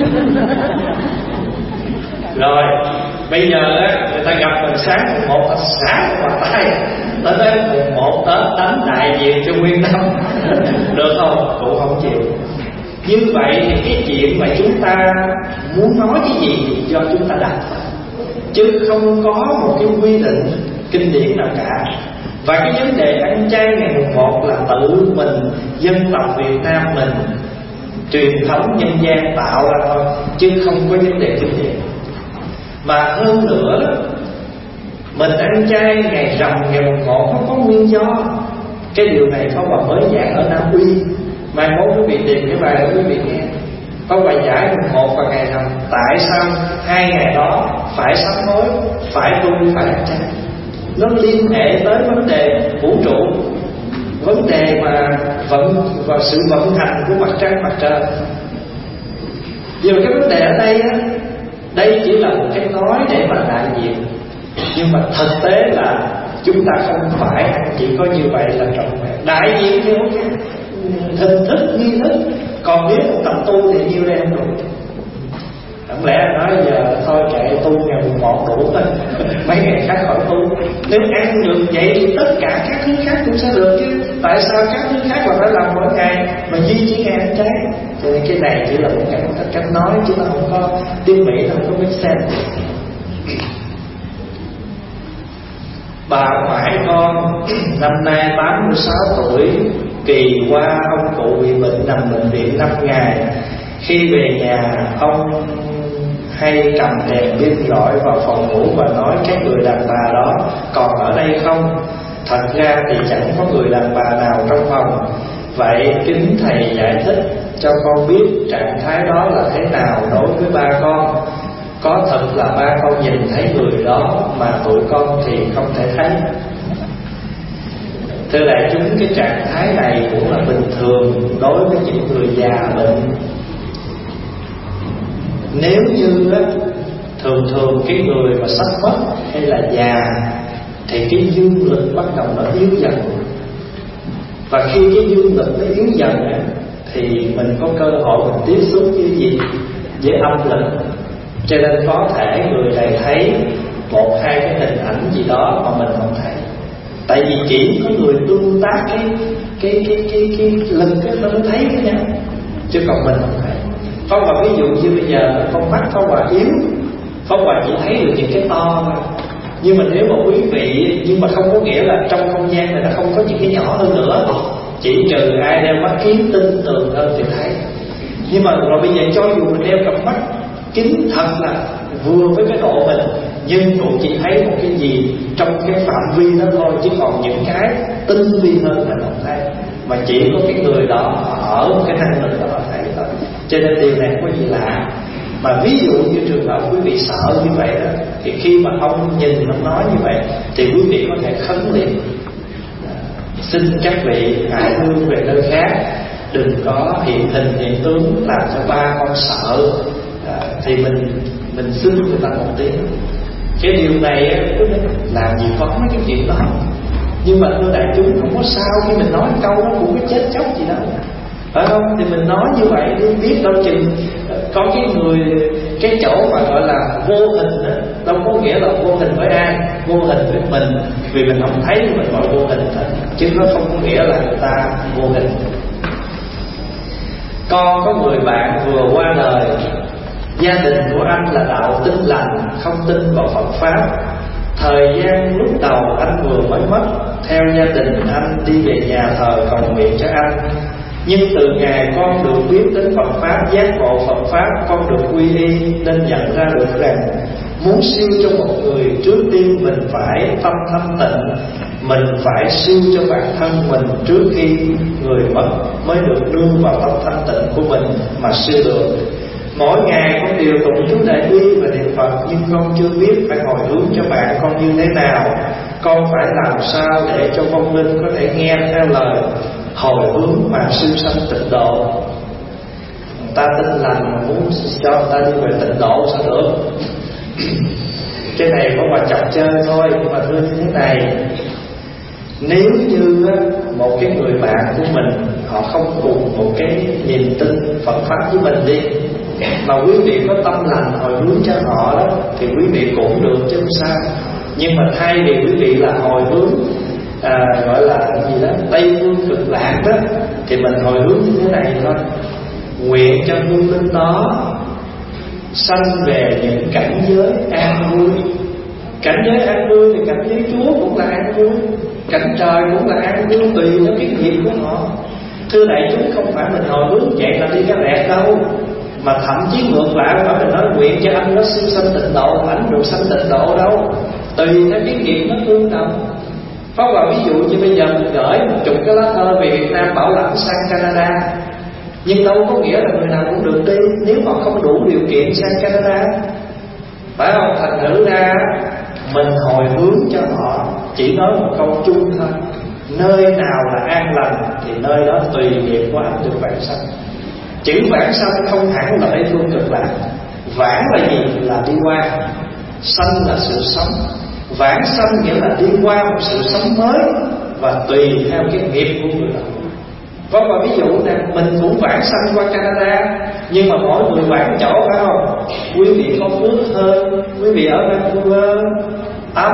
A: Rồi bây giờ á, người ta gặp mình sáng mùng một, ta xả vào tay, tới tới mùng một Tết đánh đại diện cho nguyên năm, được không? Cũng không chịu. Như vậy thì cái chuyện mà chúng ta muốn nói cái gì thì do chúng ta đặt, chứ không có một cái quy định kinh điển nào cả. Và cái vấn đề ăn chay ngày mùng một là tự mình, dân tộc Việt Nam mình, truyền thống nhân gian tạo ra thôi, chứ không có vấn đề kinh điển. Mà hơn nữa, mình ăn chay ngày rằm ngày mùng một nó có nguyên do. Cái điều này có bà mới giảng ở Nam Uy, mai mốt quý vị tìm cái bài đó quý vị nghe. Có bài giải mùng một và ngày rằm, tại sao hai ngày đó phải sám hối, phải tu, phải ăn chay. Nó liên hệ tới vấn đề vũ trụ, vấn đề mà vận và sự vận hành của mặt trăng mặt trời. Vì cái vấn đề ở đây á, đây chỉ là một cái nói để mà đại diện, nhưng mà thực tế là chúng ta không phải chỉ có như vậy là trọn vẹn. Đại diện theo cái hình thức nghi thức, còn nếu một tập tu thì nhiêu đây không đủ. Không lẽ nói giờ thôi kệ tu ngày mùng một đủ thôi, mấy ngày khác khỏi tu. Nếu ăn được vậy thì tất cả các thứ khác cũng sẽ được chứ. Tại sao các thứ khác mà phải làm mỗi ngày mà duy chỉ ngày ăn chay? Cho nên cái này chỉ là một cách, một cách nói, chứ nó không có tiếng Mỹ, không có make sense. Bà ngoại con năm nay tám mươi sáu tuổi, kỳ qua ông cụ bị bệnh nằm bệnh viện năm ngày. Khi về nhà, ông hay cầm đèn pin rọi vào phòng ngủ và nói cái người đàn bà đó còn ở đây không? Thật ra thì chẳng có người đàn bà nào trong phòng. Vậy kính thầy giải thích cho con biết trạng thái đó là thế nào đối với ba con. Có thật là ba con nhìn thấy người đó mà tụi con thì không thể thấy. Thưa đại chúng, cái trạng thái này cũng là bình thường đối với những người già bệnh. Nếu như á, thường thường cái người mà sắp mất hay là già thì cái dương lực bắt đầu nó yếu dần. Và khi cái dương lực nó yếu dần á, thì mình có cơ hội mình tiếp xúc với gì? Với âm lực. Cho nên có thể người này thấy một hai cái hình ảnh gì đó mà mình không thấy. Tại vì chỉ có người tương tác cái cái cái cái cái lực cái nó mới thấy với nhau, chứ còn mình không thấy. Phong Hòa ví dụ như bây giờ con mắt Phong Hòa yếu, Phong Hòa chỉ thấy được những cái to thôi. Nhưng mà nếu mà quý vị, nhưng mà không có nghĩa là trong không gian này nó không có những cái nhỏ hơn nữa. Chỉ trừ ai đeo mắt kính tinh tường hơn thì thấy. Nhưng mà rồi bây giờ cho dù mình đeo cặp mắt kính thật là vừa với cái độ mình, nhưng cũng chỉ thấy một cái gì trong cái phạm vi đó thôi, chứ còn những cái tinh vi hơn là không thấy. Mà chỉ có cái người đó ở một cái năng lực đó mà thấy thôi. Cho nên điều này không có gì lạ. Mà ví dụ như trường hợp quý vị sợ như vậy đó, thì khi mà ông nhìn ông nói như vậy thì quý vị có thể khấn liền, xin các vị hãy hương về nơi khác, đừng có hiện hình hiện tướng làm cho ba con sợ. À, thì mình mình xin người ta một tiếng. Cái điều này á, làm gì có mấy cái chuyện đó. Nhưng mà thưa đại chúng, không có sao khi mình nói câu nó cũng có chết chóc gì đâu, phải không? Thì mình nói như vậy đi, biết đâu chừng có cái người, cái chỗ mà gọi là vô hình đó, đâu có nghĩa là vô hình với ai, vô hình với mình, vì mình không thấy mình gọi vô hình thôi, chứ nó không có nghĩa là người ta vô hình. Con có người bạn vừa qua đời, gia đình của anh là đạo tin lành, không tin vào Phật pháp. Thời gian lúc đầu anh vừa mới mất, theo gia đình anh đi về nhà thờ cầu nguyện cho anh. Nhưng từ ngày con được biết đến Phật pháp, giác ngộ Phật pháp, con được quy y, nên nhận ra được rằng muốn siêu cho một người, trước tiên mình phải tâm thanh tịnh, mình phải siêu cho bản thân mình trước khi người mất mới được nương vào tâm thanh tịnh của mình mà siêu được. Mỗi ngày con đều tụng chú Đại Bi và niệm Phật, nhưng con chưa biết phải hồi hướng cho bạn con như thế nào. Con phải làm sao để cho vong linh có thể nghe theo lời hồi hướng mà siêu sanh tịnh độ. Người ta tin lành muốn cho người ta đi về tịnh độ sao được. Cái này có mà chọc chơi thôi. Nhưng mà thưa như thế này, nếu như một cái người bạn của mình họ không cùng một cái niềm tin Phật pháp với mình đi, mà quý vị có tâm lành hồi hướng cho họ đó, thì quý vị cũng được chứ sao. Nhưng mà thay vì quý vị là hồi hướng à, gọi là gì đó Tây Phương Cực Lạc đó, thì mình hồi hướng như thế này thôi: nguyện cho hương linh đó sanh về những cảnh giới an vui. Cảnh giới an vui thì cảnh giới Chúa cũng là an vui, cảnh trời cũng là an vui, tùy theo cái nghiệp của họ. Thưa đại chúng, không phải mình hồi hướng vậy là đi cái lẹt đâu, mà thậm chí ngược lại phải mình nói nguyện cho anh nó siêu sanh tịnh độ, ảnh được sanh tịnh độ đâu, tùy theo cái nghiệp nó tương đồng. Pháp Hòa ví dụ như bây giờ mình gửi một chục cái lá thơ về Việt Nam bảo lãnh sang Canada, nhưng đâu có nghĩa là người nào cũng được đi nếu mà không đủ điều kiện sang Canada, phải không? Thành thử ra mình hồi hướng cho họ chỉ nói một câu chung thôi: nơi nào là an lành thì nơi đó tùy nghiệp của anh được vãng sanh. Chữ vãng sanh không hẳn là Tây Phương Cực Lạc. Vãng là gì? Là đi qua. Sanh là sự sống. Vãng sanh nghĩa là đi qua một sự sống mới, và tùy theo cái nghiệp của người đó. Có một ví dụ nè, mình cũng vãng sanh qua Canada, nhưng mà mỗi người vãng chỗ, phải không? Quý vị có phước hơn, quý vị ở Vancouver ấm,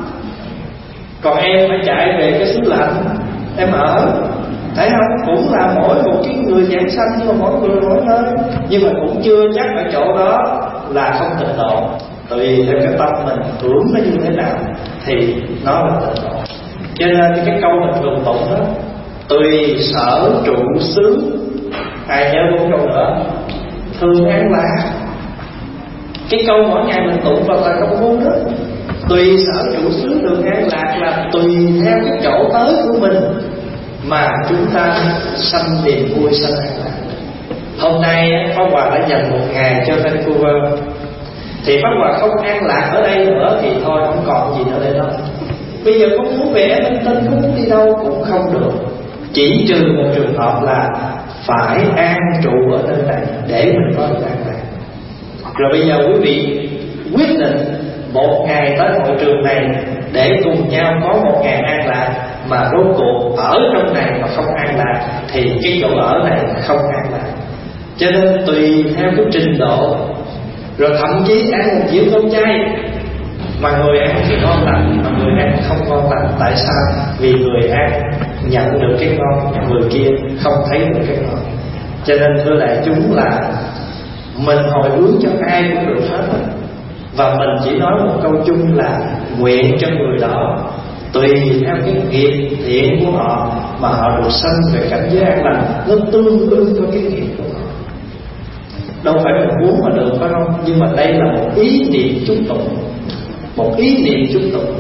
A: còn em phải chạy về cái xứ lạnh em ở, thấy không? Cũng là mỗi một cái người giảng sanh, nhưng mà mỗi người mỗi nơi, nhưng mà cũng chưa chắc ở chỗ đó là không tịnh độ. Tùy theo cái tâm mình tưởng nó như thế nào thì nó là tịnh độ. Cho nên cái câu mình thường tụng đó: tùy sở trụ xứ. Ai nhớ một câu nữa: thường an lạc. Cái câu mỗi ngày mình tụng vào là câu bốn đó: tùy sở trụ xứ đường an lạc, là tùy theo cái chỗ tới của mình mà chúng ta sanh niềm vui, sanh an lạc. Hôm nay Pháp Hòa đã dành một ngày cho Vancouver, thì Pháp Hòa không an lạc ở đây nữa thì thôi không còn gì nữa để nói. Bây giờ có muốn về linh tinh, có muốn đi đâu cũng không được, chỉ trừ một trường hợp là phải an trụ ở nơi này để mình có được an lạc. Rồi bây giờ quý vị quyết định một ngày tới hội trường này để cùng nhau có một ngày an lạc, mà rốt cuộc ở trong này mà không an lạc thì cái chỗ ở này không an lạc. Cho nên tùy theo cái trình độ. Rồi thậm chí ăn một dĩa cơm chay, mà người ăn thì ngon lành, mà người ăn không ngon lành. Tại sao? Vì người ăn nhận được cái ngon, người kia không thấy được cái ngon. Cho nên thưa đại chúng là mình hồi hướng cho ai cũng được hết rồi. Và mình chỉ nói một câu chung là nguyện cho người đó tùy theo cái nghiệp thiện của họ mà họ được sanh về cảnh giới an lành, nó tương ứng với cái nghiệp của họ. Đâu phải mình muốn mà được, phải không? Nhưng mà đây là một ý niệm chúc tụng, một ý niệm chúc tụng.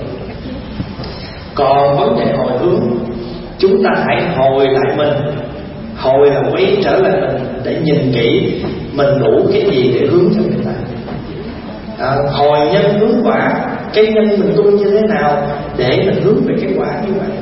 A: Còn vấn đề hồi hướng, chúng ta hãy hồi lại mình. Hồi là quay trở lại mình để nhìn kỹ mình đủ cái gì để hướng cho người ta. À, hồi nhân hướng quả, cái nhân mình tu như thế nào để mình hướng về cái quả như vậy.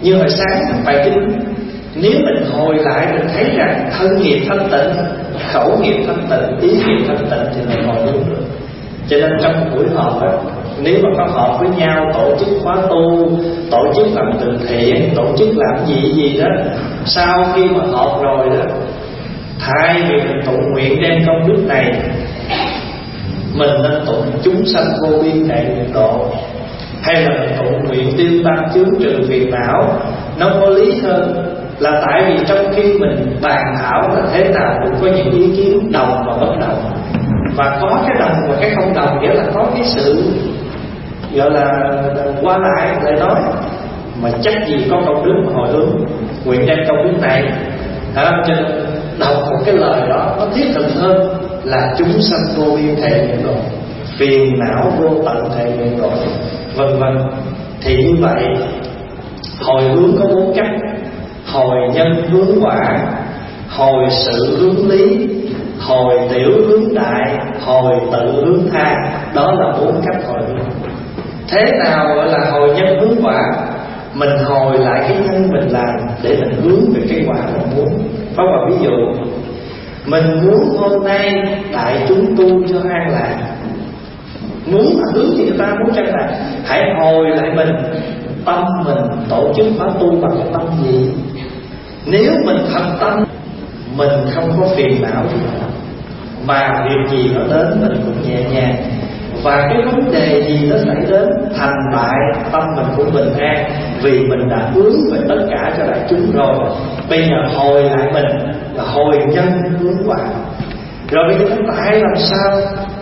A: Như hồi sáng bài kinh, nếu mình hồi lại mình thấy rằng thân nghiệp thanh tịnh, khẩu nghiệp thanh tịnh, ý nghiệp thanh tịnh thì mình hồi hướng được. Cho nên trong buổi họp đó, nếu mà có họp với nhau tổ chức khóa tu, tổ chức làm từ thiện, tổ chức làm gì gì đó, sau khi mà họp rồi đó, thay vì mình tụng nguyện đem công đức này, mình nên tụng chúng sanh vô biên đại nguyện độ, hay là mình tụng nguyện tiêu tam chướng trừ phiền não. Nó có lý hơn là tại vì trong khi mình bàn thảo là thế nào cũng có những ý kiến đồng và bất đồng, và có cái đồng và cái không đồng, nghĩa là có cái sự gọi là qua lại lại nói, mà chắc gì có công đức mà hồi hướng nguyện đem công đức này. Đó, cho nên đọc một cái lời đó nó thiết thực hơn là chúng sanh vô biên thệ nguyện độ, phiền não vô tận thệ nguyện độ, vân vân. Thì như vậy hồi hướng có bốn cách: hồi nhân hướng quả, hồi sự hướng lý, hồi tiểu hướng đại, hồi tự hướng tha. Đó là bốn cách hồi hướng. Thế nào gọi là hồi nhân hướng quả? Mình hồi lại cái nhân mình làm để mình hướng về cái quả mình muốn. Có một ví dụ, mình muốn hôm nay đại chúng tu cho an lạc, muốn hướng thì người ta muốn chăng là hãy hồi lại mình, tâm mình tổ chức khóa tu bằng cái tâm gì? Nếu mình thật tâm, mình không có phiền não gì hết, mà việc gì nó đến mình cũng nhẹ nhàng, và cái vấn đề gì nó xảy đến thành bại, tâm mình cũng bình an, vì mình đã hướng về tất cả cho đại chúng rồi. Bây giờ hồi lại mình là hồi nhân hướng quả. Rồi bây giờ tại làm sao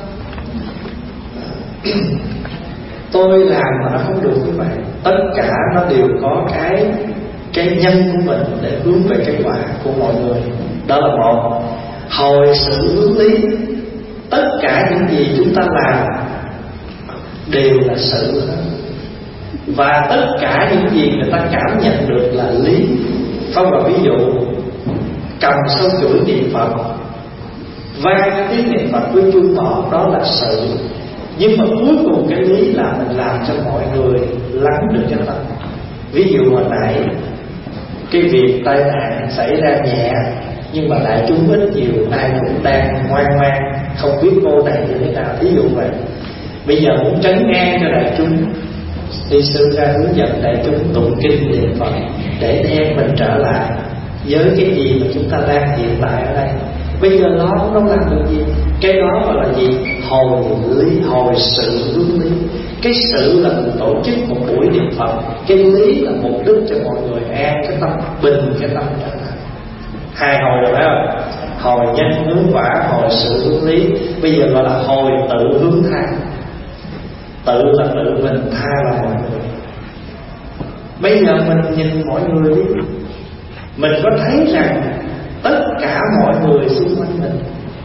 A: tôi làm mà nó không được như vậy? Tất cả nó đều có cái cái nhân của mình để hướng về cái quả của mọi người. Đó là một. Hồi sự hướng lý, tất cả những gì chúng ta làm đều là sự hết, và tất cả những gì người ta cảm nhận được là lý. Phong vào ví dụ, cầm sâu chuỗi niệm Phật, vang tiếng niệm Phật với chuông mỏ, đó là sự. Nhưng mà cuối cùng cái lý là mình làm cho mọi người lắng được cái tâm. Ví dụ hồi nãy cái việc tai nạn xảy ra nhẹ, nhưng mà đại chúng ít nhiều ai cũng đang ngoan ngoan, không biết cô này như thế nào, thí dụ vậy. Bây giờ muốn trấn an cho đại chúng, thì sư ra hướng dẫn đại chúng tụng kinh niệm Phật để đem mình trở lại với cái gì mà chúng ta đang hiện tại ở đây. Bây giờ nó cũng không làm được gì. Cái đó gọi là gì? Hồi lý, hồi sự hướng lý. Cái sự là mình tổ chức một buổi niệm Phật, cái lý là mục đích cho mọi người an cái tâm, bình cái tâm trở lại. Hai hồi rồi phải không? Hồi nhân hướng quả, hồi sự hướng lý. Bây giờ gọi là hồi tự hướng tha. Tự là tự mình, tha là mọi người. Bây giờ mình nhìn mọi người đi, mình có thấy rằng tất cả mọi người xung quanh mình,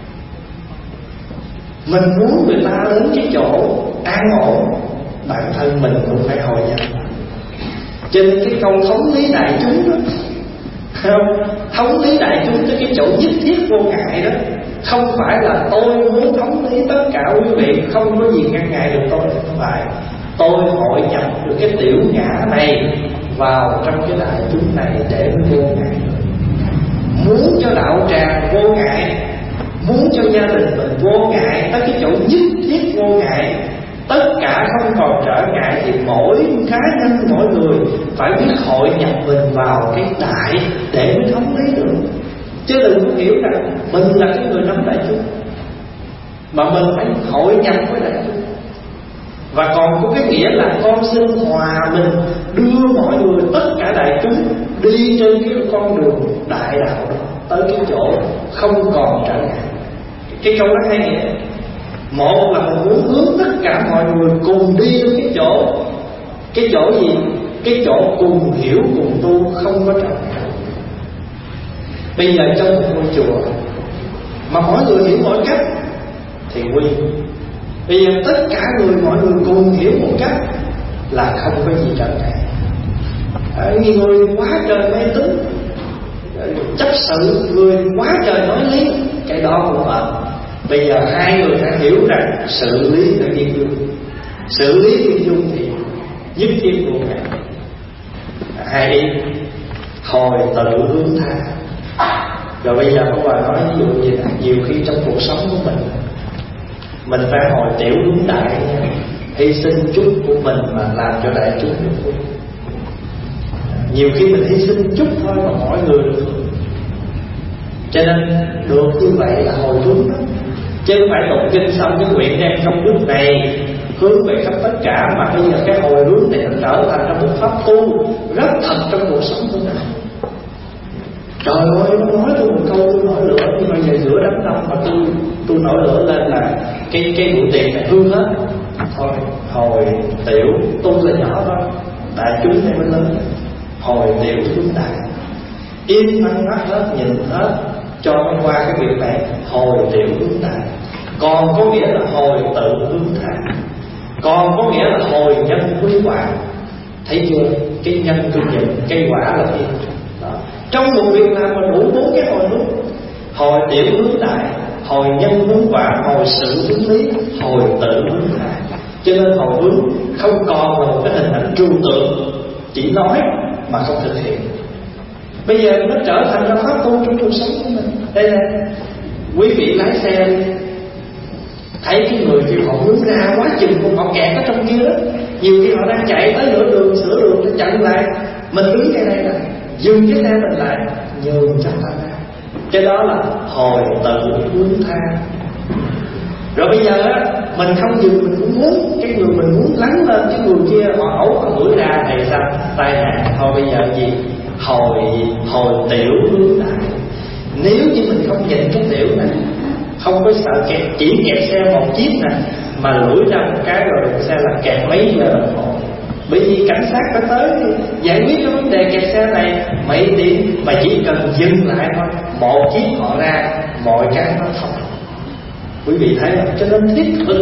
A: mình muốn người ta đến cái chỗ an ổn, bản thân mình cũng phải hồi nhân. Cho nên cái câu thống lý đại chúng đó, không? Thống lý đại chúng tới cái chỗ nhất thiết vô ngại đó, không phải là tôi muốn thống lý tất cả quý vị, không có gì ngăn ngại được tôi. Không phải. Tôi hội nhập được cái tiểu ngã này vào trong cái đại chúng này để vô ngại. Muốn cho đạo tràng vô ngại, muốn cho gia đình mình vô ngại, tới cái chỗ nhất thiết vô ngại, tất cả không còn trở ngại, thì mỗi cá nhân mỗi người phải biết hội nhập mình vào cái đại để mới thống lý được. Chứ đừng có hiểu rằng mình là cái người nắm đại chúng, mà mình phải hội nhập với đại chúng. Và còn có cái nghĩa là con xin hòa mình, đưa mọi người, tất cả đại chúng đi trên cái con đường đại đạo đó, tới cái chỗ không còn trở ngại. Cái câu đó hay nghĩa. Một là mình muốn hướng tất cả mọi người cùng đi đến cái chỗ, cái chỗ gì? Cái chỗ cùng hiểu, cùng tu, không có trở ngại. Bây giờ trong một ngôi chùa mà mỗi người hiểu mỗi cách thì quy. Bây giờ tất cả người mọi người cùng hiểu một cách là không có gì trở ngại. Người quá trời mê tín, chấp sự, người quá trời nói lý, cái đó cũng vậy. Bây giờ hai người phải hiểu rằng sự lý là viên dung. Sự lý viên dung thì nhất thiết vô ngại. hai ý: hồi tự hướng tha. Rồi bây giờ có bà nói ví dụ gì là nhiều khi trong cuộc sống của mình mình phải hồi tiểu hướng đại nha, hy sinh chút của mình mà làm cho đại chúng được vui. Nhiều khi mình hy sinh chút thôi mà mọi người được vui. Cho nên được như vậy là hồi hướng đó. Chứ không phải tụng kinh xong cái nguyện đem công đức này hướng về khắp tất cả, mà bây giờ cái hồi hướng này nó trở thành ra một pháp tu rất thật trong cuộc sống của mình. Trời ơi, nó nói tôi một câu tôi nổi lửa, nhưng mà giờ giữa đám đông mà tôi tôi nổi lửa lên là cái cái buổi tiệc này hư hết. Thôi hồi tiểu tu là nhỏ thôi, đại chúng này mới lớn. Hồi tiểu chúng đại, im mắt mắt hết, nhìn hết cho nó qua cái việc này. Hồi tiểu hướng đại, còn có nghĩa là hồi tự hướng tha, còn có nghĩa là hồi nhân quý quả. Thấy chưa? Cái nhân tôi nhìn, cái quả là gì đó. Trong một việc làm mà đủ bốn cái hồi hướng: hồi tiểu hướng đại, hồi nhân hướng quả, hồi sự hướng lý, hồi tự hướng tha. Cho nên hồi hướng không còn là một cái hình ảnh trừu tượng chỉ nói mà không thực hiện. Bây giờ nó trở thành ra pháp tu trong cuộc sống của mình. Đây là quý vị lái xe đi, thấy cái người kia họ hướng ra quá chừng không, họ kẹt ở trong kia đó. Nhiều khi họ đang chạy tới nửa đường, sửa đường để chặn lại, mình đứng ngay đây là dừng cái xe mình lại, nhường cho ta ra. Cái đó là hồi tự hướng tha. Rồi bây giờ á, mình không dừng, mình cũng muốn cái người mình muốn lắng lên, cái người kia họ ẩu họ đuổi ra này sao tai nạn. Thôi bây giờ gì? Hồi hồi tiểu hướng đại. Nếu như mình không nhìn cái tiểu này, không có sợ kẹt, chỉ kẹt xe một chiếc nè, mà lủi ra một cái rồi xe là kẹt mấy giờ đồng hồ. Bởi vì cảnh sát phải tới giải quyết cái vấn đề kẹt xe này mấy tiếng, mà chỉ cần dừng lại thôi, một chiếc họ ra, mọi cái nó thông. Quý vị thấy không? Cho nên thiết thực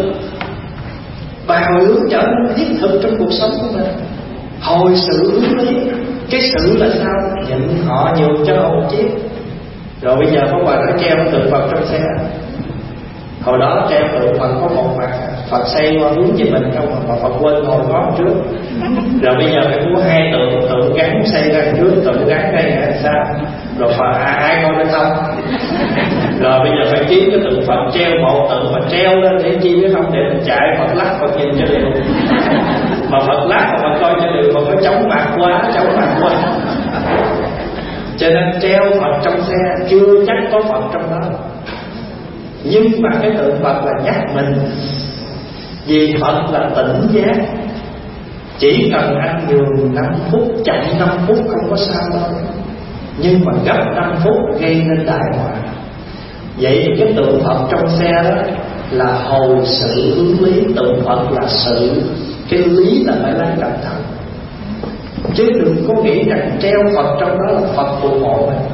A: và hồi hướng trở nên thiết thực trong cuộc sống của mình. Hồi sự hướng lý. Cái sự là sao? Nhận họ nhường cho họ một chiếc. Rồi bây giờ có bà đã treo tượng Phật trong xe. Hồi đó treo tượng Phật có một mặt Phật xây qua hướng về mình không, mà Phật quên ngồi có trước. Rồi bây giờ phải mua hai tượng, tượng gắn xây ra trước, tượng gắn đây là sao? Rồi Phật à, ai coi được không? Rồi bây giờ phải kiếm cái tượng Phật treo một tượng mà treo lên để chi biết không? Để mình chạy Phật lắc Phật nhìn cho đều. Mà Phật lắc mà Phật coi cho đều, Phật có chóng mặt quá, chóng mặt quá. Cho nên treo Phật trong xe chưa chắc có Phật trong đó. Nhưng mà cái tượng Phật là nhắc mình, vì Phật là tỉnh giác. Chỉ cần anh nhường năm phút, chậm năm phút không có sao đâu, nhưng mà gấp năm phút gây nên đại họa. Vậy thì cái tượng Phật trong xe đó là hồi sự hướng lý. Tượng Phật là sự, cái lý là phải lấy cẩn thận. Chứ đừng có nghĩ rằng treo Phật trong đó là Phật phù hộ mình.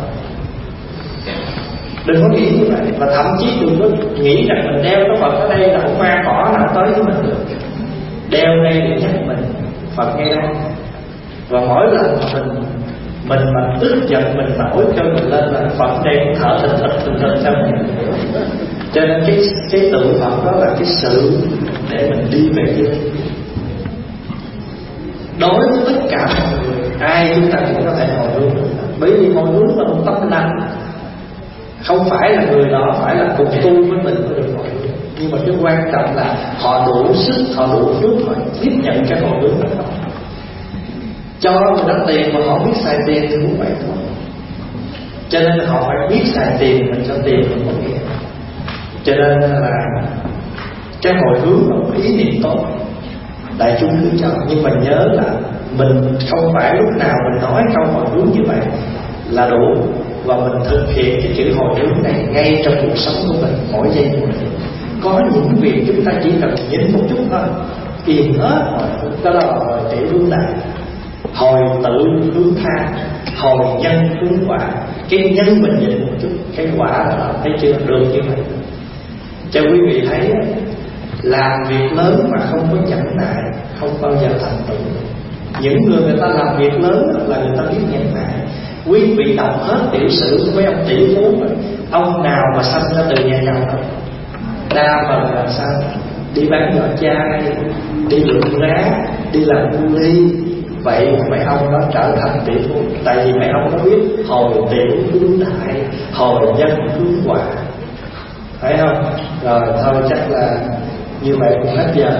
A: Đừng có nghĩ như vậy. Và thậm chí đừng có nghĩ rằng mình đeo cái Phật ở đây là không ma cỏ nào tới với mình được. Đeo đây để nhắc mình Phật nghe đây. Và mỗi lần mình Mình mà tức giận, mình nổi cho mình lên là Phật đây cũng thở thịt thịt thịt thịt sao mình. Cho nên cái, cái tượng Phật đó là cái sự để mình đi về trước. Đối với tất cả mọi người, ai chúng ta cũng có thể hồi hướng. Bởi vì hồi hướng là một tâm năng. Không phải là người đó phải là cùng tu với mình mới được hồi hướng. Nhưng mà cái quan trọng là họ đủ sức, họ đủ phước, họ tiếp nhận cái hồi hướng đó. Cho người đó tiền mà họ biết xài tiền thì cũng vậy thôi. Cho nên họ phải biết xài tiền, mình cho tiền mình có nghĩa. Cho nên là cái hồi hướng là một ý niệm tốt, đại chúng cứ cho. Nhưng mà nhớ là mình không phải lúc nào mình nói câu hồi hướng như vậy là đủ. Và mình thực hiện cái chữ hồi hướng này ngay trong cuộc sống của mình mỗi giây mỗi phút. Có những việc chúng ta chỉ cần nhìn một chút thôi, yên hết rồi. Đó là hồi tiểu hướng đại, hồi tự hướng tha, hồi nhân hướng quả. Cái nhân mình nhìn một chút, cái quả là thấy chưa, được như vậy. Cho quý vị thấy, làm việc lớn mà không có nhẫn nại không bao giờ thành tựu. Những người người ta làm việc lớn là người ta biết nhẫn nại. Quý vị đọc hết tiểu sử của mấy ông tỷ phú, ông nào mà sanh ra từ nhà giàu đâu? Đa phần là sao? Đi bán giỏ chai, đi lượm rác, đi làm cu ly, Vậy mấy ông nó trở thành tỷ phú, tại vì mấy ông nó biết hồi tiểu cứu đại, hồi dân cứu quả, phải không? Rồi thôi chắc là như vậy cũng hết giờ.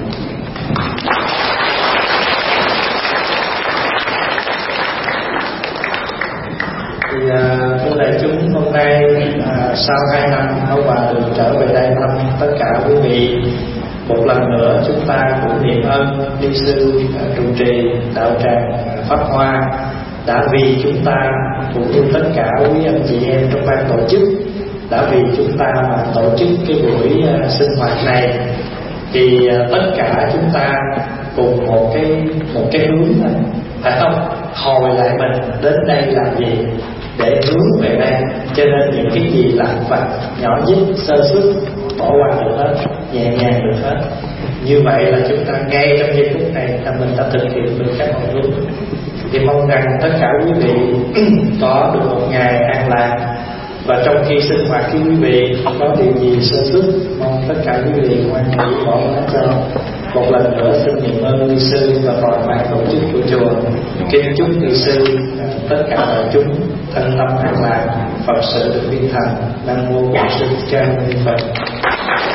A: Thì thưa đại chúng, hôm nay à, sau hai năm Pháp Hòa được trở về đây thăm tất cả quý vị, một lần nữa chúng ta cũng niệm ơn ni sư trụ trì đạo tràng Pháp Hoa đã vì chúng ta cũng như tất cả quý anh chị em trong ban tổ chức, đã vì chúng ta mà tổ chức cái buổi uh, sinh hoạt này. Thì uh, tất cả chúng ta cùng một cái một cái hướng thôi, phải không? Hồi lại mình đến đây làm gì, để hướng về đây. Cho nên những cái gì lặt vặt nhỏ nhất sơ suất bỏ qua được hết, nhẹ nhàng được hết. Như vậy là chúng ta ngay trong giây phút này là mình đã thực hiện được các nội dung. Thì mong rằng tất cả quý vị có được một ngày an lạc. Và trong khi sinh hoạt với quý vị có điều gì sơ suất, mong tất cả quý vị ngoan hỷ bỏ hết cho. Một lần nữa xin niệm ơn ni sư và toàn ban tổ chức của chùa. Kính chúc ni sư tất cả đại chúng thân tâm an lạc, Phật sự được viên thành. Nam mô Bổn Sư Thích Ca Mâu Ni Phật.